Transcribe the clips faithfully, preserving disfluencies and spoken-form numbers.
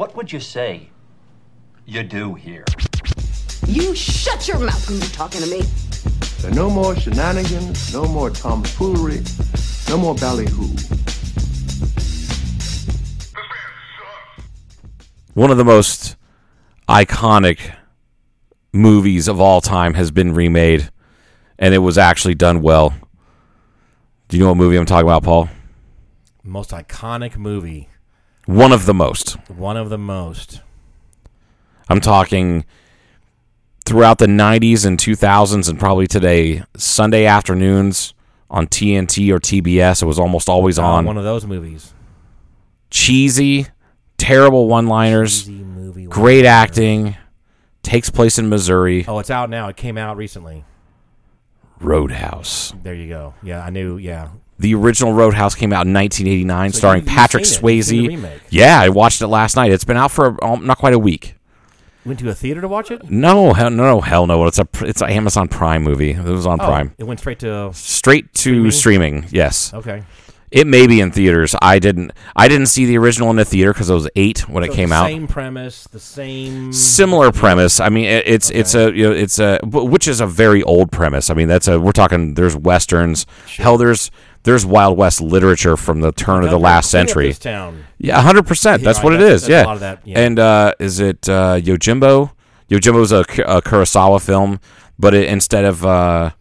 What would you say you do here? You shut your mouth when you're talking to me. There are no more shenanigans, no more tomfoolery, no more ballyhoo. One of the most iconic movies of all time has been remade, and it was actually done well. Do you know what movie I'm talking about, Paul? Most iconic movie. One of the most. One of the most. I'm talking throughout the nineties and two thousands and probably today, Sunday afternoons on T N T or T B S. It was almost always Oh, on. one of those movies. Cheesy, terrible one-liners, Cheesy movie. great acting, takes place in Missouri. Oh, it's out now. It came out recently. Roadhouse. There you go. Yeah, I knew. Yeah. The original Roadhouse came out in nineteen eighty-nine, So starring you- you've Patrick seen it. You've seen the Swayze. remake. Yeah, I watched it last night. It's been out for um, not quite a week. You went to a theater to watch it? No, hell no, hell no. It's a it's an Amazon Prime movie. It was on Oh, Prime. It went straight to. Straight to streaming. Yes. Okay. It may be in theaters. I didn't. I didn't see the original in the theater because I was eight when So it came the out. Same premise, the same. Similar premise. I mean, it, it's it's a you know, it's a which is a very old premise. I mean, that's a we're talking. There's westerns. Hell, there's there's Wild West literature from the turn of the last Clean up century. this town. Yeah, one hundred percent. That's Yeah, what it that's- is. that's a Yeah. lot of that, yeah. And uh, is it uh, Yojimbo? Yojimbo's a, a Kurosawa film, but it, instead of uh,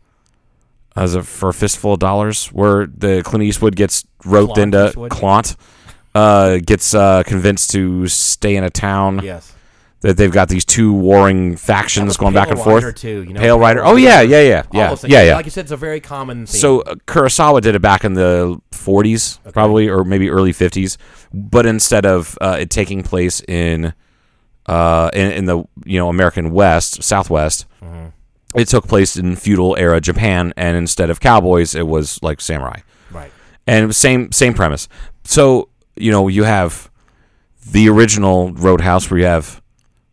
as a for a fistful of dollars, where the Clint Eastwood gets roped Clont into Eastwood. Clont, uh, gets uh, convinced to stay in a town. Yes. That they've got these two warring factions was going Pale back and Rider forth. too, you know, Pale Pale Rider. Oh Rider. yeah, yeah, yeah, All yeah, those things. yeah, yeah. Like you said, it's a very common theme. So uh, Kurosawa did it back in the forties, probably, or maybe early fifties. But instead of uh, it taking place in, uh, in in the you know American West, Southwest, Mm-hmm. it took place in feudal era Japan, and instead of cowboys, it was like samurai. Right. And it was same same premise. So you know you have the original Roadhouse where you have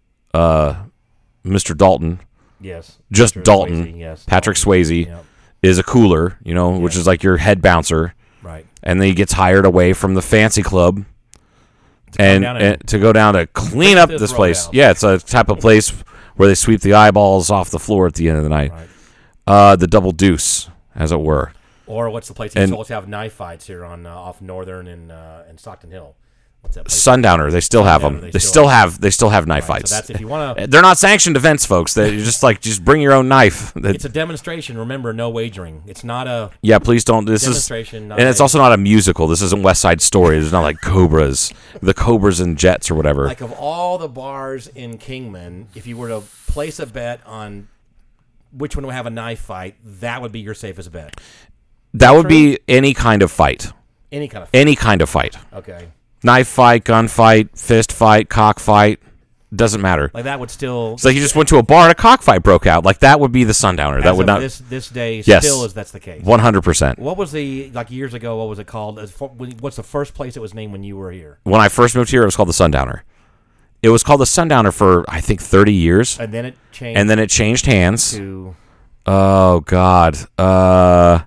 uh, Mister Dalton. Yes. Just Patrick Dalton. Swayze, yes, Patrick Dalton. Swayze Yep. is a cooler, you know, which Yeah. is like your head bouncer. Right. And then he gets hired away from the fancy club come and, down and- and to go down to clean up this this place. Roadhouse. Yeah, it's a type of place where they sweep the eyeballs off the floor at the end of the night. Right. Uh, the double deuce, as it were. Or what's the place that And- used to always have knife fights here on uh, off Northern and uh, and Stockton Hill? What's that place? Sundowner, they still have them. Sundowner, They, still have. they still have knife Right, fights. so that's if you wanna- They're not sanctioned events, folks. They just like just bring your own knife. That- It's a demonstration. Remember, no wagering. It's not a. yeah, please don't. This is Demonstration, not and it's a- also not a musical. This isn't West Side Story. It's not like Cobras, the Cobras and Jets or whatever. Like of all the bars in Kingman, if you were to place a bet on which one would have a knife fight, that would be your safest bet. that would be any kind of fight. Any kind of. Any kind of fight. Okay. Knife fight, gun fight, fist fight, cock fight. Doesn't matter. Like that would still. It's like you just went to a bar and a cockfight broke out. Like that would be the Sundowner. That as would of not. this this day Yes. still is that's the case. One hundred percent. What was the like years ago? What was it called? As far- What's the first place it was named when you were here? When I first moved here, it was called the Sundowner. It was called the Sundowner for I think thirty years, And then it changed. and then it changed hands. to Oh God. Uh,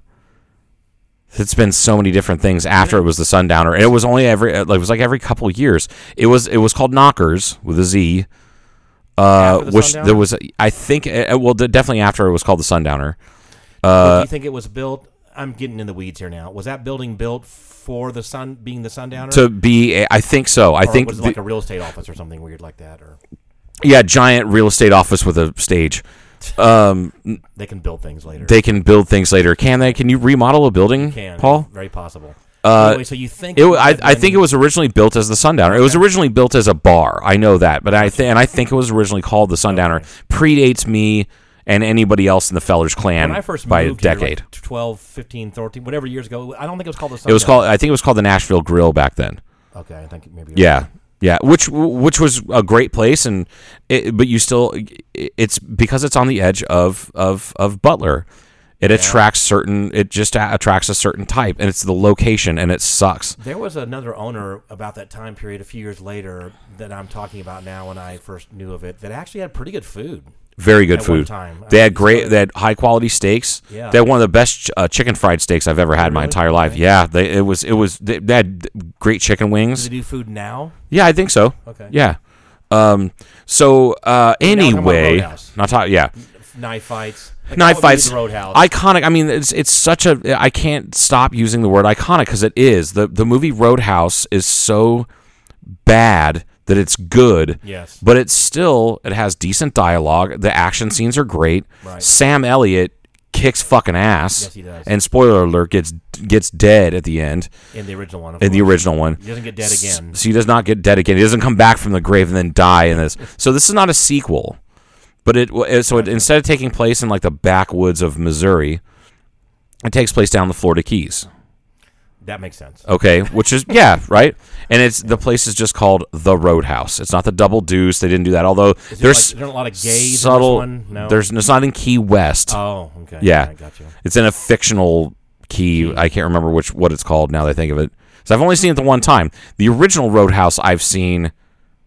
it's been so many different things after it was the Sundowner, and it was only every like it was like every couple of years. It was it was called Knockers with a Z. Uh, After the which Sundowner? there was I think uh, well definitely after it was called the Sundowner. do Uh, you think it was built? I'm getting in the weeds here now. Was that building built for the sun being the Sundowner? to be a, I think so. I or think was it the- like a real estate office or something weird like that? Or yeah, giant real estate office with a stage. Um, they can build things later. they can build things later. Can they? Can you remodel a building, can Paul? very possible. Uh, anyway, so you think It, I, that I think it when- was originally built as the Sundowner. It was originally built as a bar. I know that, but I th- and I think it was originally called the Sundowner. Predates me and anybody else in the Fellers clan when I first by a moved here, decade. like twelve, fifteen, thirteen, whatever years ago. I don't think it was called the Sundowner. It was called. I think it was called the Nashville Grill back then. Okay, I think maybe. Yeah, yeah. Which which was a great place, and it, but you still, it's because it's on the edge of of of Butler. It attracts certain. It just a- attracts a certain type, and it's the location, and it sucks. There was another owner about that time period, a few years later, that I'm talking about now. When I first knew of it, that actually had pretty good food. Very good At one food. time. They I had mean, great. so- They had high quality steaks. Yeah. They had one of the best uh, chicken fried steaks I've ever had in my Really? entire life. Okay. Yeah, they, it was. It was. They, they had great chicken Do wings. they do food now? Yeah, I think so. Okay. Yeah. Um. So uh, talking about anyway, Roadhouse. not talk. Yeah. Knife fights. Like Knife Call of Duty, fights, The Roadhouse. iconic. I mean, it's it's such a. I can't stop using the word iconic because it is. the The movie Roadhouse is so bad that it's good. Yes. But it's still it has decent dialogue. The action scenes are great. Right. Sam Elliott kicks fucking ass. Yes, he does. And spoiler alert, gets gets dead at the end. in the original one. Of In the course. original one. He doesn't get dead again. So he does not get dead again. He doesn't come back from the grave and then die in this. So this is not a sequel. But it so it, instead of taking place in like the backwoods of Missouri, it takes place down the Florida Keys. That makes sense. Okay, which is yeah, right. And it's the place is just called the Roadhouse. It's not the Double Deuce. They didn't do that. Although Is there's like, there a lot of gays subtle. in this one? No. There's it's not in Key West. Oh, okay. Yeah. I got you. It's in a fictional key. I can't remember which what it's called now that I think of it. So I've only seen it the one time. The original Roadhouse I've seen Oh, the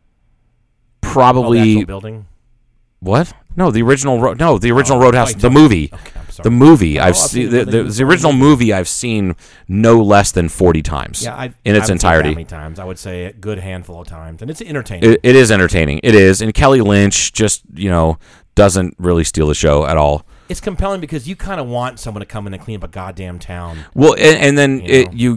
probably actual building. what? No, the original ro- no, the original Oh, Roadhouse, like the the- movie. Okay, I'm sorry. The movie Oh, I've I've seen seen the, the the, movie. the original movie I've seen no less than forty times. Yeah, I've, in its I've seen it that entirety. many times. I would say a good handful of times, and it's entertaining. It, it is entertaining. It is, and Kelly Lynch just you know doesn't really steal the show at all. It's compelling because you kind of want someone to come in and clean up a goddamn town. Well, and, and then You it, know. you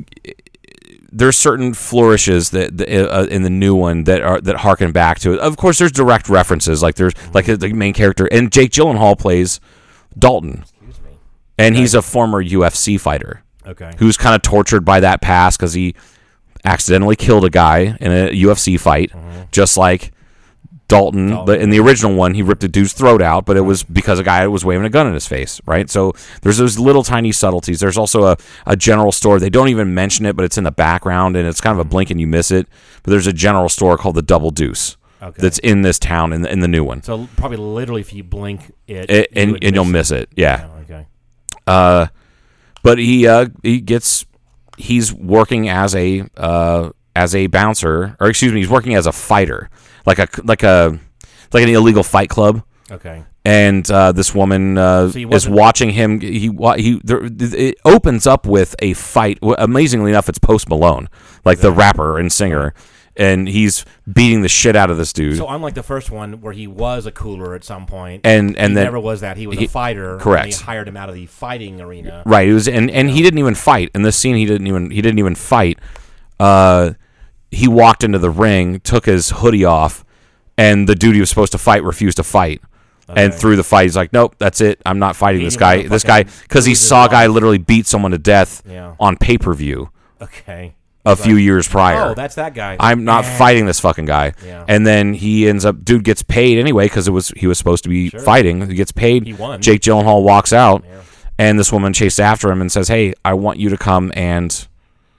there's certain flourishes that that, uh, in the new one that are that harken back to it. Of course, there's direct references like there's Mm-hmm. like the main character, and Jake Gyllenhaal plays Dalton, Excuse me. and he's a former U F C fighter Okay. who's kind of tortured by that past because he accidentally killed a guy in a U F C fight, just like Dalton. Dalton. But in the original one, he ripped a dude's throat out, but it was because a guy was waving a gun in his face, right? So there's those little tiny subtleties. There's also a, a general store. They don't even mention it, but it's in the background, and it's kind of a blink and you miss it. But there's a general store called the Double Deuce Okay. that's in this town in the, in the new one. So probably literally, if you blink it, It, you and would and you'll miss miss it. Yeah. Oh, okay. Uh, but he uh, he gets he's working as a uh, as a bouncer, or excuse me, he's working as a fighter, like a like a like an illegal fight club. Okay. And uh, this woman uh, So he is wasn't- watching him. He wa- he. There, it opens up with a fight. Well, amazingly enough, it's Post Malone, like the rapper and singer, and he's beating the shit out of this dude. So unlike the first one, where he was a cooler at some point, And- and he then- never was that. He was he- a fighter. correct. And they hired him out of the fighting arena. Right. It was, and, and he didn't even fight in this scene. He didn't even he didn't even fight. Uh, he walked into the ring, took his hoodie off, and the dude he was supposed to fight refused to fight, and Okay. through the fight, he's like, "Nope, that's it. I'm not fighting Beat this him guy. with a This guy fucking because he bruise his saw a guy arm. literally beat someone to death Yeah. on pay per view Okay. a few years prior. Oh, that's that guy. I'm not Eh. fighting this fucking guy." Yeah. And then he ends up, dude gets paid anyway because it was he was supposed to be fighting. He gets paid. He won. Jake Gyllenhaal walks out, and this woman chases after him and says, "Hey, I want you to come and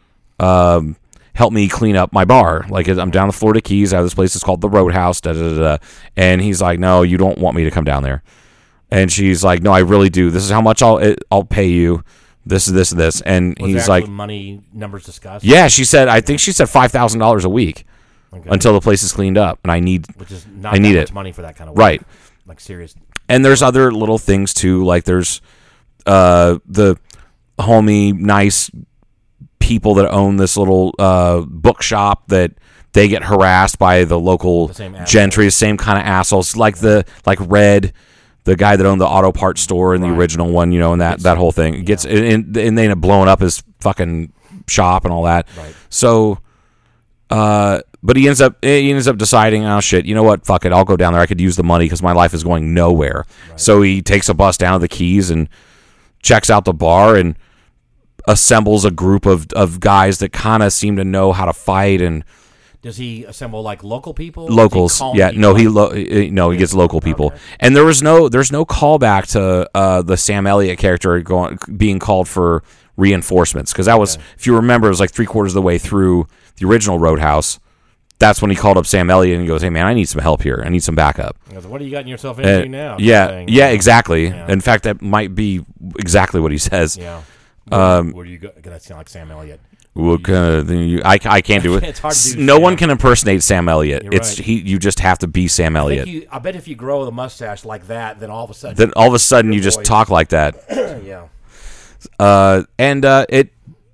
um, help me clean up my bar. Like I'm down the Florida Keys. I have this place. It's called the Roadhouse." Da, da, da, da. And he's like, "No, you don't want me to come down there." And she's like, "No, I really do. This is how much I'll it, I'll pay you. This is this and this." And Was he's there like, actual money numbers discussed? "Yeah." She said, "I think she said five thousand dollars a week Okay. until the place is cleaned up, and I need." Which is not I need that it. much money for that kind of work. Right. Like serious. And there's other little things too, like there's uh, the homie nice people that own this little uh, bookshop that they get harassed by the local The same gentry, the same kind of assholes, like the like Red, the guy that owned the auto parts store in the Right. original one, you know, and that Gets- that whole thing gets and, and they end up blowing up his fucking shop and all that. Right. So. Uh, but he ends up he ends up deciding, oh shit, you know what? Fuck it, I'll go down there. I could use the money because my life is going nowhere. So he takes a bus down to the Keys and checks out the bar and assembles a group of of guys that kind of seem to know how to fight and Does he assemble like local people? Or does he locals. call Yeah, people? no, he lo- eh, no he gets local people. Okay. And there was no there's no callback to uh, the Sam Elliott character going being called for reinforcements because that was if you remember it was like three quarters of the way through the original Roadhouse. that's when he called up Sam Elliott and he goes, "Hey man, I need some help here. I need some backup." He goes, what are you getting yourself into Uh, now? yeah, Saying, yeah, exactly. Yeah. In fact, that might be exactly what he says. Yeah. Where, Um, where do you go? Gonna sound like Sam Elliott. What kind of thing you, I, I can't do it. It's hard to do no Sam. one can impersonate Sam Elliott. You're It's right. he. You just have to be Sam I, Elliott. think you, I bet if you grow the mustache like that, then all of a sudden, Then all of a sudden you just voice. talk like that. yeah, Uh, and uh, it,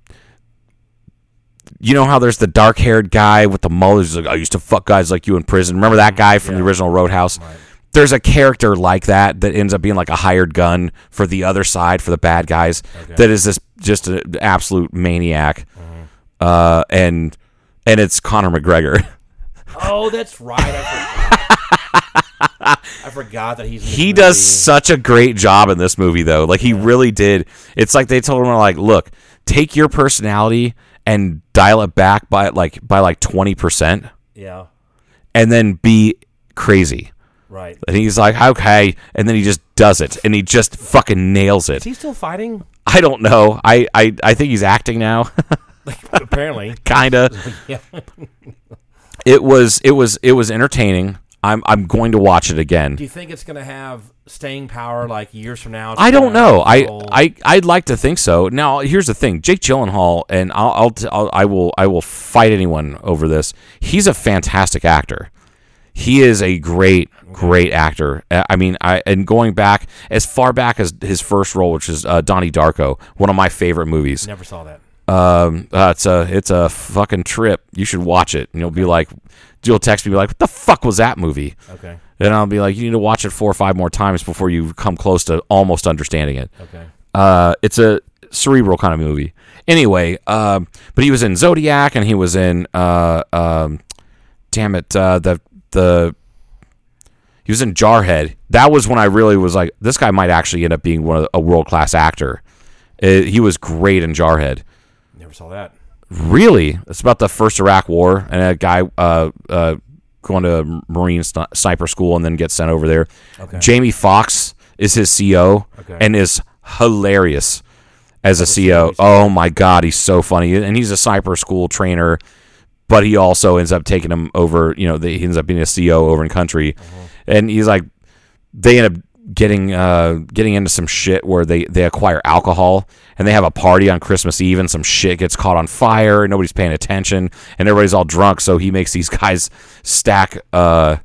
you know how there's the dark-haired guy with the mullet who's like, I used to fuck guys like you in prison. Remember that guy from Yeah. the original Roadhouse? Right. There's a character like that that ends up being like a hired gun for the other side, for the bad guys. Okay. That is this just an absolute maniac. Uh, and and it's Conor McGregor. Oh, that's right. I forgot, I forgot that he's. In this He movie. does such a great job in this movie, though. Like he really did. It's like they told him, like, look, take your personality and dial it back by like by like twenty percent, Yeah. and then be crazy. Right. And he's like, okay, and then he just does it, and he just fucking nails Is it. he still fighting? I don't know. I I, I think he's acting now, Apparently. kinda. Yeah. It was it was it was entertaining. I'm I'm going to watch it again. Do you think it's going to have staying power like years from now? It's I don't gonna know. I, roll- I I'd like to think so. Now, here's the thing: Jake Gyllenhaal, and I'll, I'll, t- I'll I will I will fight anyone over this. He's a fantastic actor. He is a great great actor. Uh, I mean, I and going back as far back as his first role, which is uh, Donnie Darko, one of my favorite movies. never saw that. Um, uh, it's a it's a fucking trip. You should watch it. And you'll be like, you'll text me be like, what the fuck was that movie? Okay. And I'll be like, you need to watch it four or five more times before you come close to almost understanding it. Okay. Uh, it's a cerebral kind of movie. Anyway, um, but he was in Zodiac and he was in, uh, um, damn it, uh, the the he was in Jarhead. That was when I really was like, this guy might actually end up being one of the, a world class actor. Uh he was great in Jarhead. Never saw that. Really, it's about the first Iraq War and a guy uh, uh, going to Marine sni- sniper school and then gets sent over there. Okay. Jamie Foxx is his C O Okay. and is hilarious as a a C O. series. Oh my god, he's so funny, and he's a sniper school trainer, but he also ends up taking him over. You know, the, he ends up being a C O over in country, Uh-huh. and he's like, they end up getting uh getting into some shit where they they acquire alcohol and they have a party on Christmas Eve and some shit gets caught on fire and nobody's paying attention and everybody's all drunk, so he makes these guys stack uh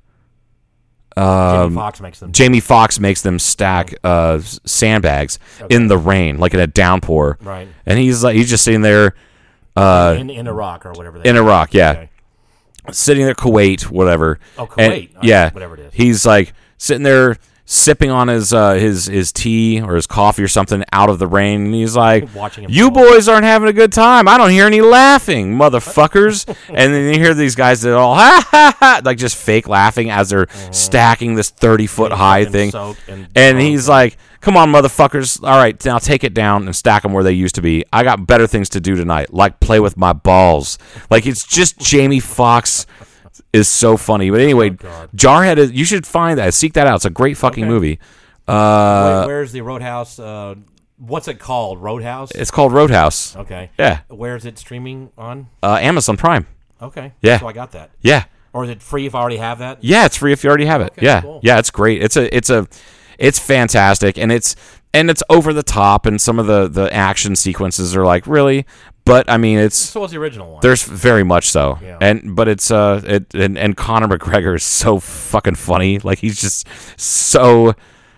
Jamie um, Foxx makes them. Jamie Foxx makes them stack uh sandbags in the rain, like in a downpour. Right. And he's like he's just sitting there uh in, in Iraq or whatever. They in Iraq, yeah. Okay. Sitting there, Kuwait, whatever. Oh, And- Kuwait. Oh, yeah, whatever it is. He's like sitting there sipping on his uh, his his tea or his coffee or something out of the rain, and he's like, Watching him "You fall. boys aren't having a good time. I don't hear any laughing, motherfuckers." And then you hear these guys that are all ha ha ha, like just fake laughing as they're stacking this thirty foot high fucking thing. soaked and And drunk he's and- like, "Come on, motherfuckers! All right, now take it down and stack them where they used to be. I got better things to do tonight, like play with my balls." Like it's just Jamie Foxx is so funny. But anyway, God. Jarhead is. You should find that. Seek that out. It's a great fucking Okay. movie. Uh, Wait, where's the Roadhouse? Uh, what's it called? Roadhouse? it's called Roadhouse. Okay. Yeah, Where's it streaming on? uh, Amazon Prime. Okay. Yeah. So I got that. Yeah, Or is it free if I already have that? yeah. It's free if you already have it. Okay, yeah, cool. yeah. It's great. It's a. It's a. It's fantastic, and it's and it's over the top, and some of the the action sequences are like really. But I mean, it's So was the original one. There's very much so, Yeah. and but it's uh, it and, and Conor McGregor is so fucking funny. Like he's just so,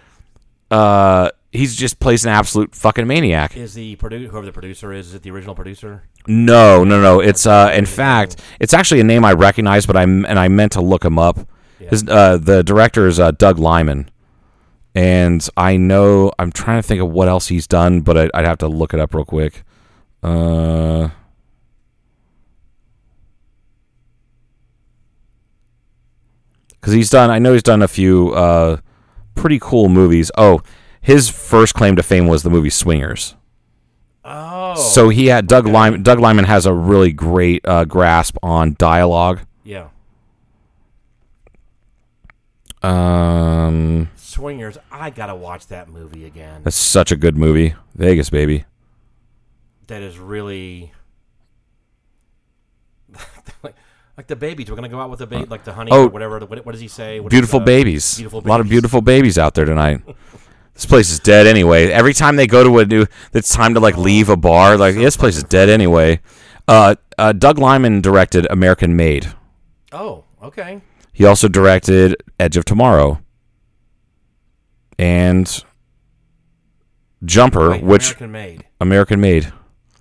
uh, he's just plays an absolute fucking maniac. Is the produ- whoever the producer is? Is it the original producer? No, no, no. It's uh, in fact, it's actually a name I recognize, but I and I meant to look him up. His uh, the director is uh, Doug Liman, and I know I'm trying to think of what else he's done, but I, I'd have to look it up real quick. Uh. Because he's done, I know he's done a few uh, pretty cool movies. Oh, his first claim to fame was the movie Swingers. Oh. So he had Doug Lyman. Doug Lyman has a really great uh, grasp on dialogue. Yeah. Um, Swingers. I gotta watch that movie again. that's such a good movie. Vegas, baby. That is really. Like the babies, we're gonna go out with the baby, like the honey Oh. or whatever. What, what does he say? What Beautiful is, uh, babies. Beautiful A lot of babies. beautiful babies out there tonight. This place is dead anyway. Every time they go to a new, it's time to like leave a bar. Like this place is dead anyway. Uh, uh, Doug Liman directed American Made. Oh, okay. He also directed Edge of Tomorrow and Jumper, Wait, which American Made. American Made.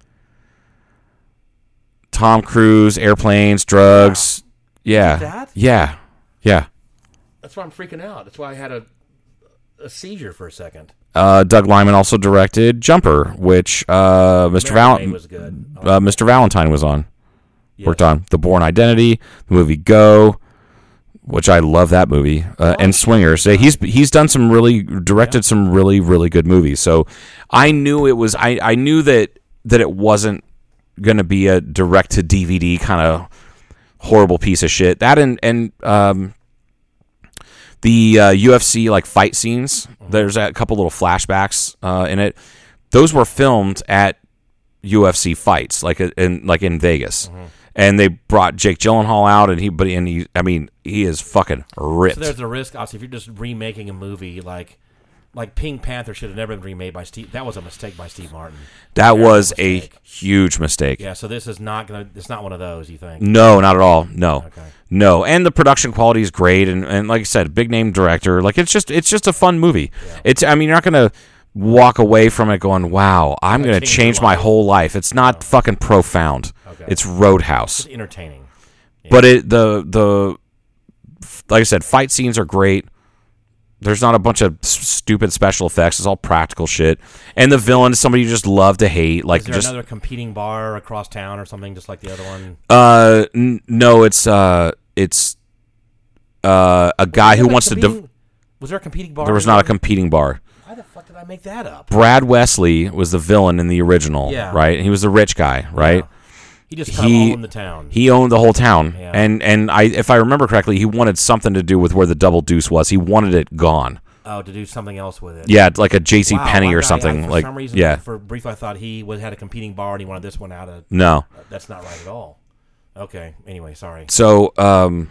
Tom Cruise, airplanes, drugs. Yeah. that? Yeah. Yeah. That's why I'm freaking out. That's why I had a a seizure for a second. Uh, Doug Liman also directed Jumper, which uh, Mister American Valentine Made was good. Oh, uh, Mister Valentine was on. yes. Worked on The Bourne Identity, the movie Go, which I love that movie, uh, and Swingers. So he's he's done some really directed some really really good movies. So I knew it was I, I knew that that it wasn't going to be a direct to D V D kind of horrible piece of shit. That and and um, the uh, U F C like fight scenes. There's a couple little flashbacks uh, in it. Those were filmed at U F C fights, like in like in Vegas. Mm-hmm. And they brought Jake Gyllenhaal out, and he, but and he, I mean, he is fucking ripped. So there's a risk, obviously, if you're just remaking a movie like like Pink Panther should have never been remade by Steve. That was a mistake by Steve Martin. that Terrible was a mistake. huge mistake. Yeah. So this is not gonna. It's not one of those. You think? No, not at all. No, Okay. no. And the production quality is great, and, and like I said, big name director. Like it's just it's just a fun movie. It's I mean, you're not gonna walk away from it going, "Wow, I'm gonna change change your my life." whole life." It's not fucking profound. Okay. It's Roadhouse. It's entertaining. But it the the like I said, fight scenes are great. There's not a bunch of s- stupid special effects. It's all practical shit. And the villain is somebody you just love to hate. Like Is there just another competing bar across town or something, just like the other one? uh n- no, it's uh it's uh a guy who Was there wants to. competing- Div- was there a competing bar? there was in not a there? competing bar. Why the fuck did I make that up? Brad Wesley was the villain in the original, Yeah. right? He was the rich guy, right? He just kind He- of owned the town. He owned the whole town, Yeah. and and I, if I remember correctly, he wanted something to do with where the Double Deuce was. He wanted it gone. oh, to do something else with it. Yeah, like a J C Wow, Penney I- or I- something. I, for like some reason, yeah, for brief, I thought he was, had a competing bar and he wanted this one out of. no. That's not right at all. Okay. Anyway, sorry. So um,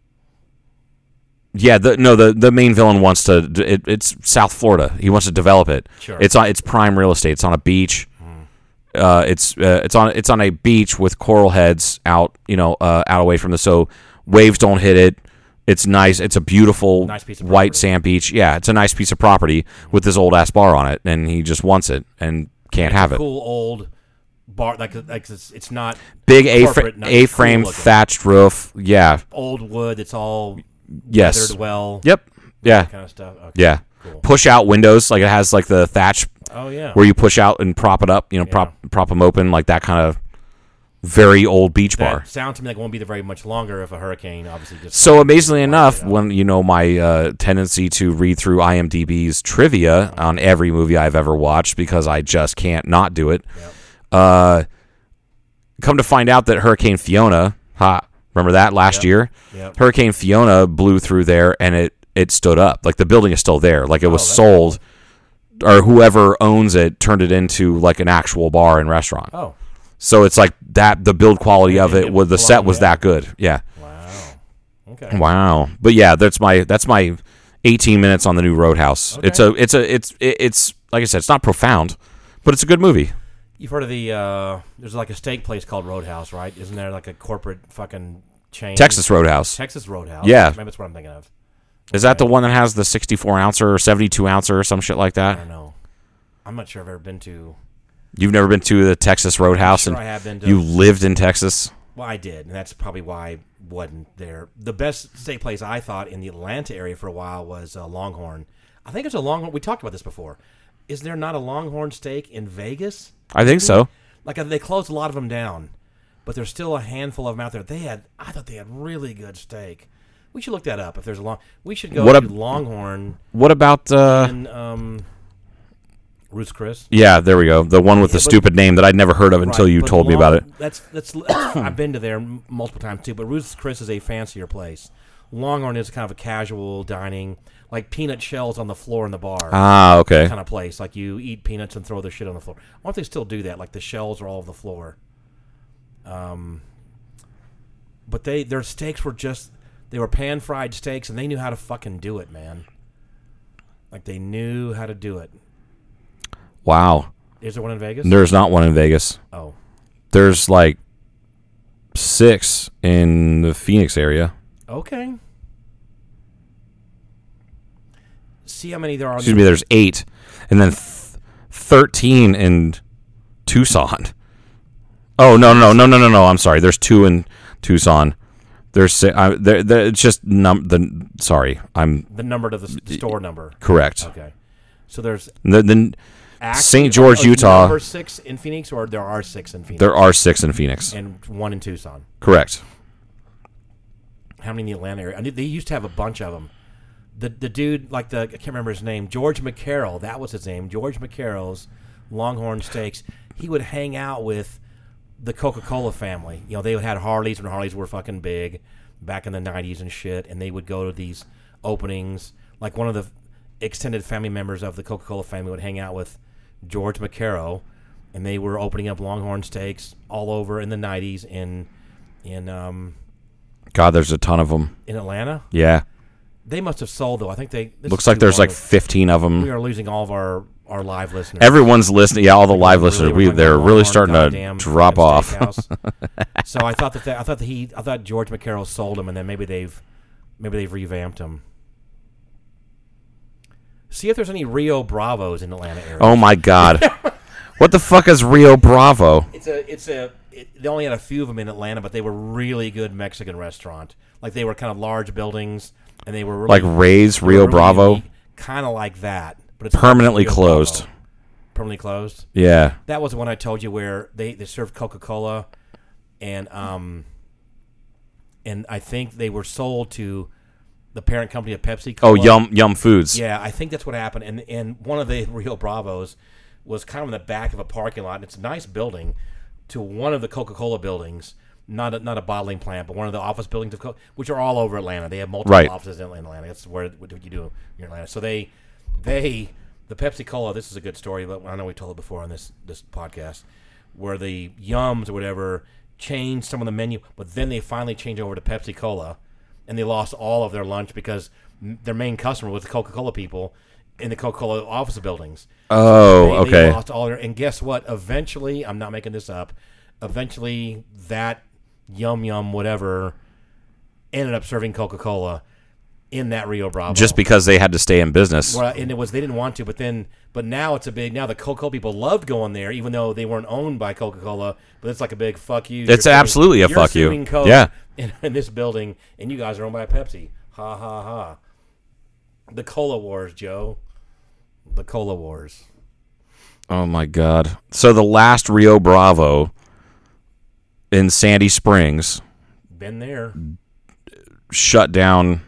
yeah, the no the the main villain wants to. It, it's South Florida. He wants to develop it. Sure. It's on. It's prime real estate. It's on a beach. Uh, it's uh, it's on it's on a beach with coral heads out. You know, uh, out away from the so waves don't hit it. It's nice. It's a beautiful Nice piece of white property. sand beach. Yeah, it's a nice piece of property with this old ass bar on it, and he just wants it and can't have it. Cool old bar, like like it's, it's not Big A corporate, not A frame cool looking. thatched roof. Yeah. old wood. It's all Yes. weathered well. Yep. Yeah. That kind of stuff. Okay. Yeah. Cool. Push out windows, like it has like the thatch Oh yeah. where you push out and prop it up. You know, prop prop them open, like that kind of very old beach that bar. sounds to me like it won't be there very much longer if a hurricane obviously just. So amazingly wipes enough, it out. when you know my uh, tendency to read through IMDb's trivia on every movie I've ever watched because I just can't not do it. Yep. Uh, come to find out that Hurricane Fiona, ha, remember that last Yep. year? Yep. Hurricane Fiona blew through there and it it stood up. Like the building is still there. Like it was Oh, that's sold, or whoever owns it turned it into like an actual bar and restaurant. Oh So it's like that. The build quality of It- it, it with the was set long, was yeah. that good. Yeah. wow. Okay. Wow. But yeah, that's my that's my eighteen minutes on the new Roadhouse. Okay. It's a it's a it's it- it's like I said, it's not profound, but it's a good movie. You've heard of the? Uh, there's like a steak place called Roadhouse, right? Isn't there like a corporate fucking chain? Texas Roadhouse. Texas Roadhouse. Yeah. Maybe that's what I'm thinking of. Is that the one that has the sixty-four ouncer or seventy-two ouncer or some shit like I that? don't know. I'm not sure I've ever been to. You've never been to the Texas Roadhouse, Sure and I have been to. you lived in Texas. Well, I did, and that's probably why I wasn't there. The best steak place I thought in the Atlanta area for a while was uh, Longhorn. I think it's a Longhorn. We talked about this before. Is there not a Longhorn steak in Vegas? I think so. Like uh, they closed a lot of them down, but there's still a handful of them out there. They had, I thought they had really good steak. We should look that up if there's a long. We should go What to ab- Longhorn What about? Uh, and um, Ruth's Chris. yeah, there we go. The one with Yeah, the but- stupid name that I'd never heard of until Right, you but told me Long- about it. That's that's. I've been to there m- multiple times too, but Ruth's Chris is a fancier place. Longhorn is kind of a casual dining, like peanut shells on the floor in the bar. Ah, okay. Kind of place, like you eat peanuts and throw their shit on the floor. I wonder if they still do that, like the shells are all over the floor. Um, but they their steaks were just they were pan fried steaks, and they knew how to fucking do it, man. Like they knew how to do it. Wow. Is there one in Vegas? There's not one in Vegas. Oh. There's like six in the Phoenix area. Okay. See how many there are. Excuse me, there's eight. And then th- thirteen in Tucson. Oh, no, no, no, no, no, no. I'm sorry. There's two in Tucson. There's six. I, there, there, it's just num- the. Sorry. I'm. The number to the, s- the store number. Correct. Okay. So there's. The, the, Actually, Saint George, oh, Utah. Number six in Phoenix, or there are six in Phoenix? There are six in Phoenix. And one in Tucson. Correct. How many in the Atlanta area? I mean, they used to have a bunch of them. The the dude, like the I can't remember his name, George McCarroll. That was his name. George McCarroll's Longhorn Steaks. He would hang out with the Coca-Cola family. You know, they had Harleys when Harleys were fucking big back in the nineties and shit. And they would go to these openings. Like one of the extended family members of the Coca-Cola family would hang out with George McCarroll, and they were opening up Longhorn Steaks all over in the nineties in in um God, there's a ton of them. in Atlanta. Yeah. They must have sold though. I think they this Looks is like too there's long. like fifteen of them. We are losing all of our, our live listeners. Everyone's listening. Yeah, all the live Really, listeners. we're We talking they're about really Longhorn starting to goddamn drop fucking off. steakhouse. So I thought that they, I thought that he I thought George McCarroll sold them, and then maybe they've maybe they've revamped them. See if there's any Rio Bravos in Atlanta area. Oh my God. What the fuck is Rio Bravo? It's a it's a it, they only had a few of them in Atlanta, but they were really good Mexican restaurant. Like they were kind of large buildings, and they were really, Like Ray's they were Rio really Bravo? unique, kind of like that, but it's not Permanently Rio closed. Bravo. Permanently closed. Yeah. That was the one I told you where they, they served Coca-Cola, and um, and I think they were sold to the parent company of Pepsi. Oh, Yum Yum Foods. Yeah, I think that's what happened. And and one of the Rio Bravos was kind of in the back of a parking lot, and it's a nice building to one of the Coca-Cola buildings, not a, not a bottling plant, but one of the office buildings of Co- which are all over Atlanta. They have multiple Right. offices in Atlanta. That's where what you do in Atlanta. So they they the Pepsi Cola. This is a good story, but I know we told it before on this this podcast, where the Yums or whatever changed some of the menu, but then they finally changed over to Pepsi Cola, and they lost all of their lunch because m- their main customer was the Coca-Cola people in the Coca-Cola office buildings. Oh, They, okay. they lost all their, and guess what? Eventually, I'm not making this up. Eventually, that Yum Yum whatever ended up serving Coca-Cola in that Rio Bravo. Just because they had to stay in business. Well, and it was they didn't want to, but then, but now it's a big. Now the Coca-Cola people loved going there, even though they weren't owned by Coca-Cola. But it's like a big fuck you. It's You're absolutely a you're fuck you. suing Coke Yeah. In, in this building, and you guys are owned by Pepsi. Ha ha ha. The Cola Wars, Joe. The Cola Wars. Oh my God. So the last Rio Bravo in Sandy Springs Been there. shut down.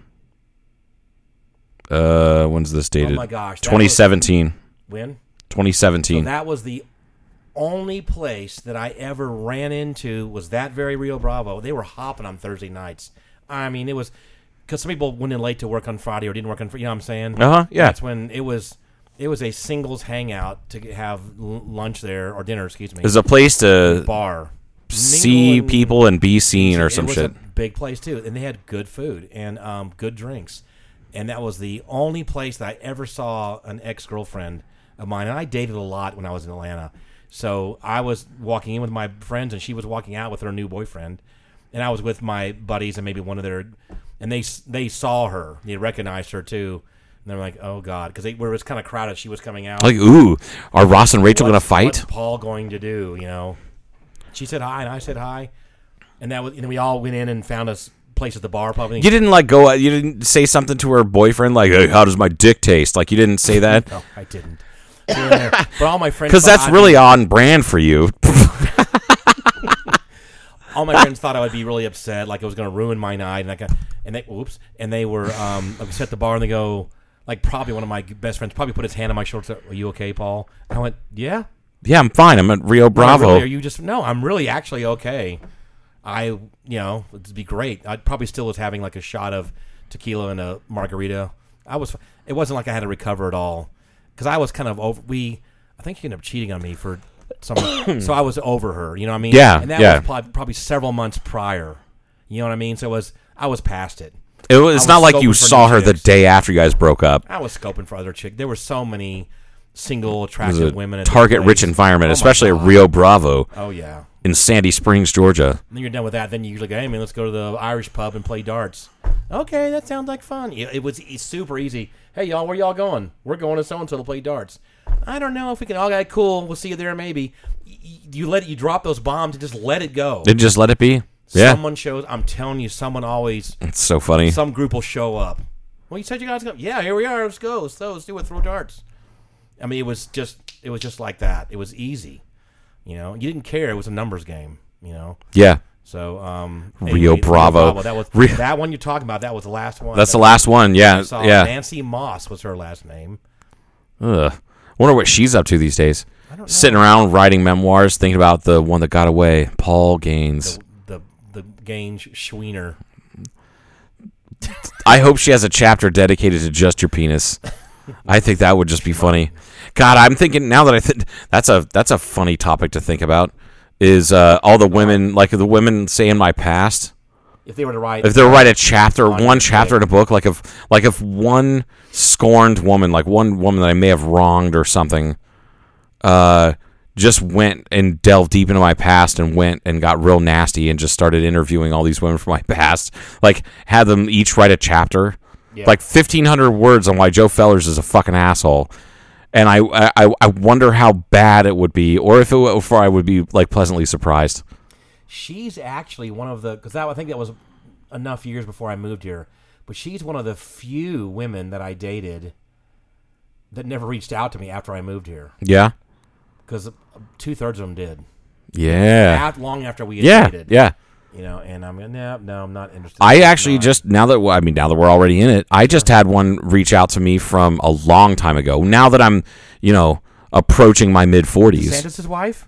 Uh, when's this dated? Oh my gosh. that twenty was- seventeen. When? twenty seventeen. So that was the only place that I ever ran into was that very Rio Bravo. They were hopping on Thursday nights. I mean, it was because some people went in late to work on Friday or didn't work on. You know what I'm saying? Uh huh. Yeah. That's when it was. It was a singles hangout to get- have l- lunch there or dinner. Excuse me. There's a place to bar. see Mingle and- people and be seen or it some was shit. a big place too, and they had good food and um, good drinks, and that was the only place that I ever saw an ex girlfriend of mine. And I dated a lot when I was in Atlanta, so I was walking in with my friends, and she was walking out with her new boyfriend, and I was with my buddies and maybe one of their, and they they saw her, they recognized her too. And they were like, "Oh God," because where it was kind of crowded. She was coming out. Like, ooh, are Ross and Rachel What's- gonna What's fight? Paul going to do? You know, she said hi, and I said hi, and that was. And then we all went in and found us place at the bar. Probably You didn't like go. You didn't say something to her boyfriend like, "Hey, how does my dick taste?" Like you didn't say that no, I didn't. Yeah, but all my friends because thought that's I'd really be- on brand for you. all my friends thought I would be really upset, like it was going to ruin my night, and I got, and they whoops, and they were um, like, we set the bar, and they go, like probably one of my best friends probably put his hand on my shoulder. Said, "Are you okay, Paul?" And I went, "Yeah." Yeah, I'm fine. I'm at Rio "No, Bravo. really, are you just no? I'm really actually okay. I, you know, it'd be great. I'd probably still was having like a shot of tequila and a margarita. I was. It wasn't like I had to recover at all because I was kind of over. We, I think she ended up cheating on me for some. So I was over her. You know what I mean? Yeah, And that yeah. was probably, probably several months prior. You know what I mean? So it was I was past it. It was, it's was not like you scoping for saw new her the chicks. day after you guys broke up. I was scoping for other chicks. There were so many single, It was attractive a women. At this target-rich place. environment, Oh, my especially at God. Rio Bravo Oh yeah. in Sandy Springs, Georgia. And then you're done with that. Then you usually go, hey man, let's go to the Irish pub and play darts. Okay, that sounds like fun. It it was it's super easy. Hey y'all, where y'all going? We're going to so and so to play darts. I don't know if we can. Okay, cool. We'll see you there. Maybe Y- y- you let you drop those bombs and just let it go. Did just let it be? Yeah. Someone shows. I'm telling you, someone always. It's so funny. Some group will show up. Well, you said you guys go. Yeah, here we are. Let's go. Let's go. Let's do it. Throw darts. I mean, it was just it was just like that. It was easy. You know, you didn't care. It was a numbers game. You know. Yeah. So, um, Rio Bravo. That was Rio- that one you're talking about. That was the last one. That's that the last one. Yeah. I saw. Yeah. Nancy Moss was her last name. Ugh. Wonder what she's up to these days. I don't know. Sitting around writing memoirs, thinking about the one that got away, Paul Gaines. The the, the Gaines Schweener. I hope she has a chapter dedicated to just your penis. I think that would just be funny. God, I'm thinking now that I think that's a that's a funny topic to think about. Is uh, all the women like the women say in my past? If they were to write, If they were to write a chapter, On one your chapter in a book, like if like if one scorned woman, like one woman that I may have wronged or something, uh, just went and delved deep into my past and went and got real nasty and just started interviewing all these women from my past, like had them each write a chapter, Yeah. like fifteen hundred words on why Joe Fellers is a fucking asshole. And I, I, I wonder how bad it would be, or if it, if I would be like pleasantly surprised. she's actually one of the because I think that was enough years before I moved here, but she's one of the few women that I dated that never reached out to me after I moved here Yeah, because two thirds of them did. yeah, After, long after we had yeah, dated, yeah. you know, and I'm no, no, I'm not interested. I It's actually not. just now that I mean now that we're already in it, I just had one reach out to me from a long time ago. Now that I'm, you know, approaching my mid forties. DeSantis' wife.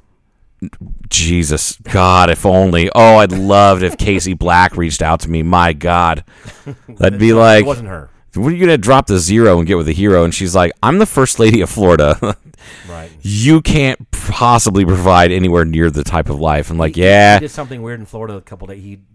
Jesus, God, if only. Oh, I'd love if Casey Black reached out to me. My God, that'd be like, It wasn't her, what are you gonna drop the zero and get with a hero? And she's like, I'm the first lady of Florida. right? You can't possibly provide anywhere near the type of life. I'm like, He- yeah, he did something weird in Florida a couple days. He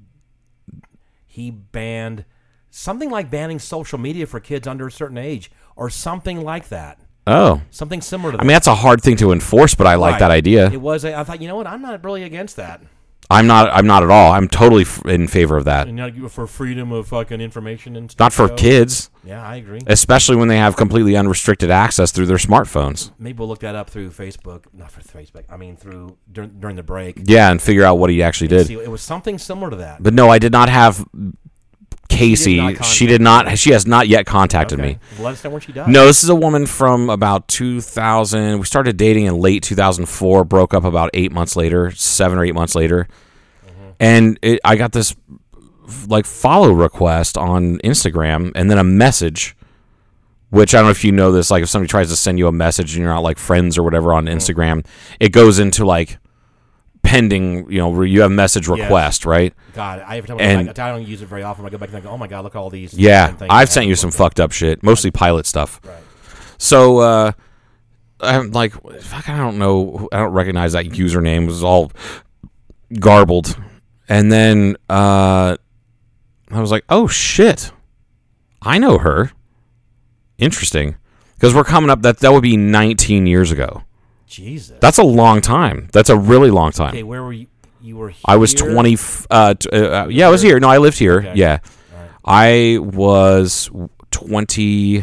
he banned something like banning social media for kids under a certain age, or something like that. oh. Something similar to that. I mean, that's a hard thing to enforce, but I like Right. that idea. It was. I thought, you know what? I'm not really against that. I'm not. I'm not at all. I'm totally f- in favor of that. And you know, for freedom of fucking information and stuff. Not for so- kids, Yeah, I agree. especially when they have completely unrestricted access through their smartphones. Maybe we'll look that up through Facebook. Not for Facebook. I mean, through during, during the break. Yeah, and figure out what he actually did. See, it was something similar to that. But no, I did not have Casey. not She did contact not. She has not yet contacted Okay. me. Let us know when she does. No, this is a woman from about two thousand. We started dating in late two thousand four, broke up about eight months later, seven or eight months later. Mm-hmm. And it, I got this like follow request on Instagram and then a message, which I don't know if you know this. Like if somebody tries to send you a message and you're not like friends or whatever on Mm-hmm. Instagram, it goes into like pending, you know, where you have message request, right? God, I every time And- I, go back, I don't use it very often. I go back and I go, oh my God, look at all these. Yeah, different things I I've sent haven't you some looked fucked up shit, mostly pilot stuff. at. Right. So, uh, I'm like, fuck, I don't know. I don't recognize that username. It was all garbled. And then uh, I was like, oh, shit. I know her. Interesting. Because we're coming up, that, that would be nineteen years ago. Jesus. That's a long time. That's a really long time. Okay, where were you? You were here? I was twenty. f- Uh, t- uh, yeah, I was here. No, I lived here. Okay. Yeah, I was twenty.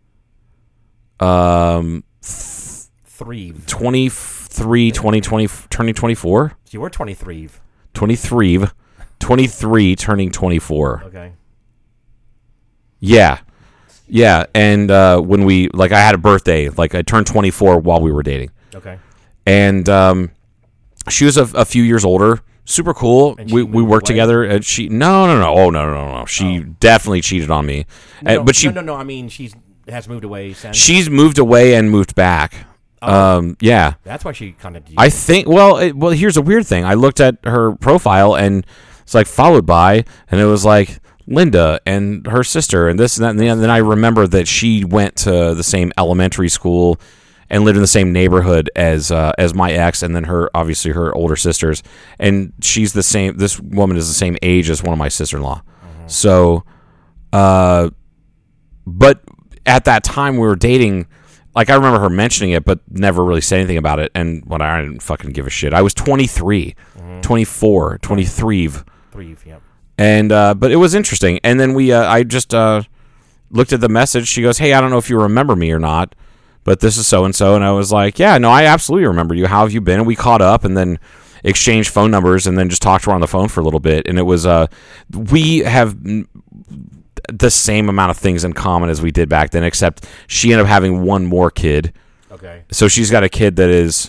Um, Three. twenty-three, twenty, twenty, turning twenty-four, You were twenty-three. twenty-three, twenty-three, turning twenty-four. Okay. Yeah, yeah. And uh, when we like, I had a birthday. Like, I turned twenty-four while we were dating, Okay. and um, she was a, a few years older. Super cool. And she We we moved worked away? together. And she no no no oh no no no no. She definitely cheated on me. No, Uh, but she no, no, no. I mean, she's has moved away since. she's moved away and moved back. Um, yeah. That's why she kind of. I think. Well, it, well. Here's a weird thing. I looked at her profile and it's like followed by, and it was like Linda and her sister and this and that. And then I remember that she went to the same elementary school and lived in the same neighborhood as uh, as my ex, and then her obviously her older sisters, and she's the same. This woman is the same age as one of my sister-in-law. Mm-hmm. So, uh, but at that time we were dating. Like, I remember her mentioning it, but never really said anything about it. And when I didn't fucking give a shit. I was twenty-three, mm-hmm. twenty-four, twenty-three. Three, yeah. And, uh, but it was interesting. And then we, uh, I just uh, looked at the message. She goes, hey, I don't know if you remember me or not, but this is so-and-so. And I was like, yeah, no, I absolutely remember you. How have you been? And we caught up and then exchanged phone numbers and then just talked to her on the phone for a little bit. And it was, uh, we have the same amount of things in common as we did back then, except she ended up having one more kid. Okay. So she's got a kid that is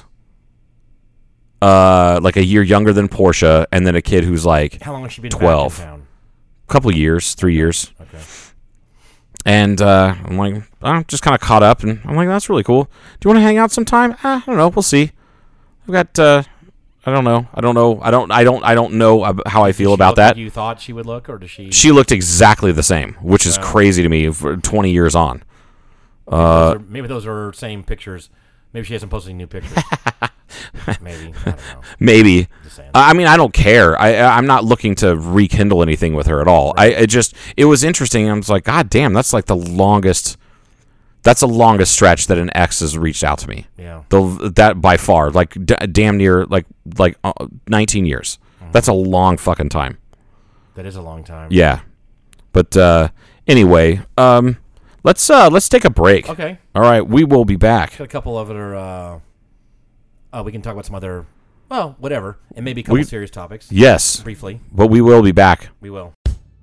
uh, like a year younger than Portia, and then a kid who's like how long has she been twelve? Back in town? A couple of years, three years. Okay. And uh, I'm like, I'm just kind of caught up, and I'm like, that's really cool. Do you want to hang out sometime? Uh, I don't know. We'll see. I've got. Uh, I don't know. I don't know. I don't. I don't. I don't know ab- how I feel Does she about look that. Like you thought she would look, or does she? She looked exactly the same, which is Well, crazy to me. For twenty years on. Maybe, Uh, those are, maybe those are same pictures. Maybe she hasn't posted any new pictures. Maybe. I don't know. Maybe. Just saying. I mean, I don't care. I I'm not looking to rekindle anything with her at all. Right. I it just it was interesting. I was like, God damn, that's like the longest. That's the longest stretch that an ex has reached out to me. Yeah. The that by far, like d- damn near, like like uh, nineteen years. Mm-hmm. That's a long fucking time. That is a long time. Yeah. But uh, anyway, um, let's uh, let's take a break. Okay. All right, we will be back. Got a couple of other. Uh, uh, we can talk about some other. Well, whatever, and maybe a couple We- serious topics. Yes, Briefly, but we will be back. we will.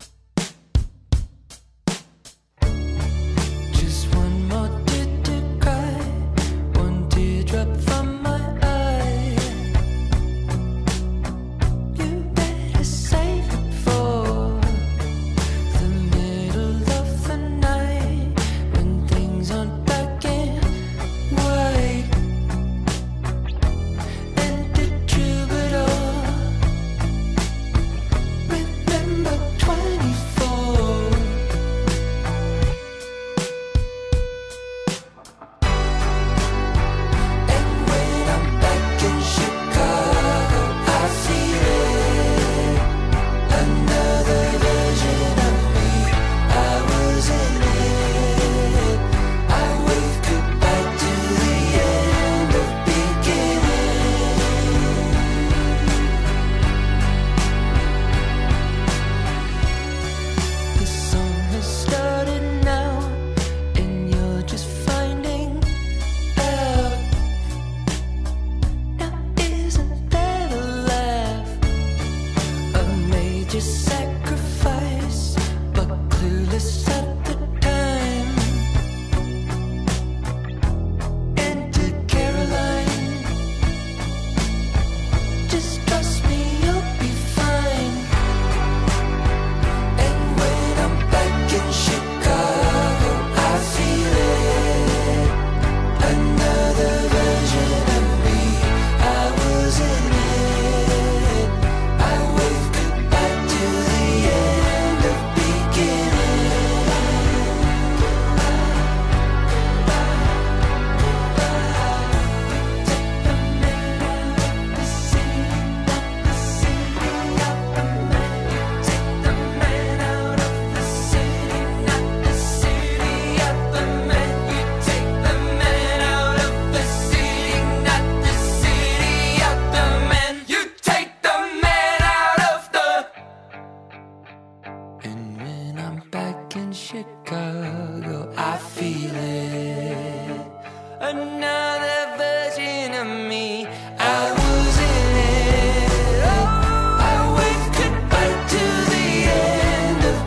Just one more tear to cry, one teardrop from my eye. You better save it for the middle of the night when things aren't black and white. And the troubadour, remember twenty-four. And when I'm back in Chicago, I feel it. Another version of me. I was in it. I wave goodbye to the end of beginning. The song has started now, and you're just finding out. Now isn't that a laugh? A major sacrifice, but clueless at the time. And to Caroline, just trust me, you'll be fine. And when I'm back in Chicago, I feel it. Another version of me. I was in it. I wave goodbye to the end of beginning. Take the man out of the city, not the city out the man. You take the man out of the city, not the city out the man. You take the man out of the. And when I'm back in Chicago, I feel it. Another version of me. I was in it. Oh, I wave goodbye to the end of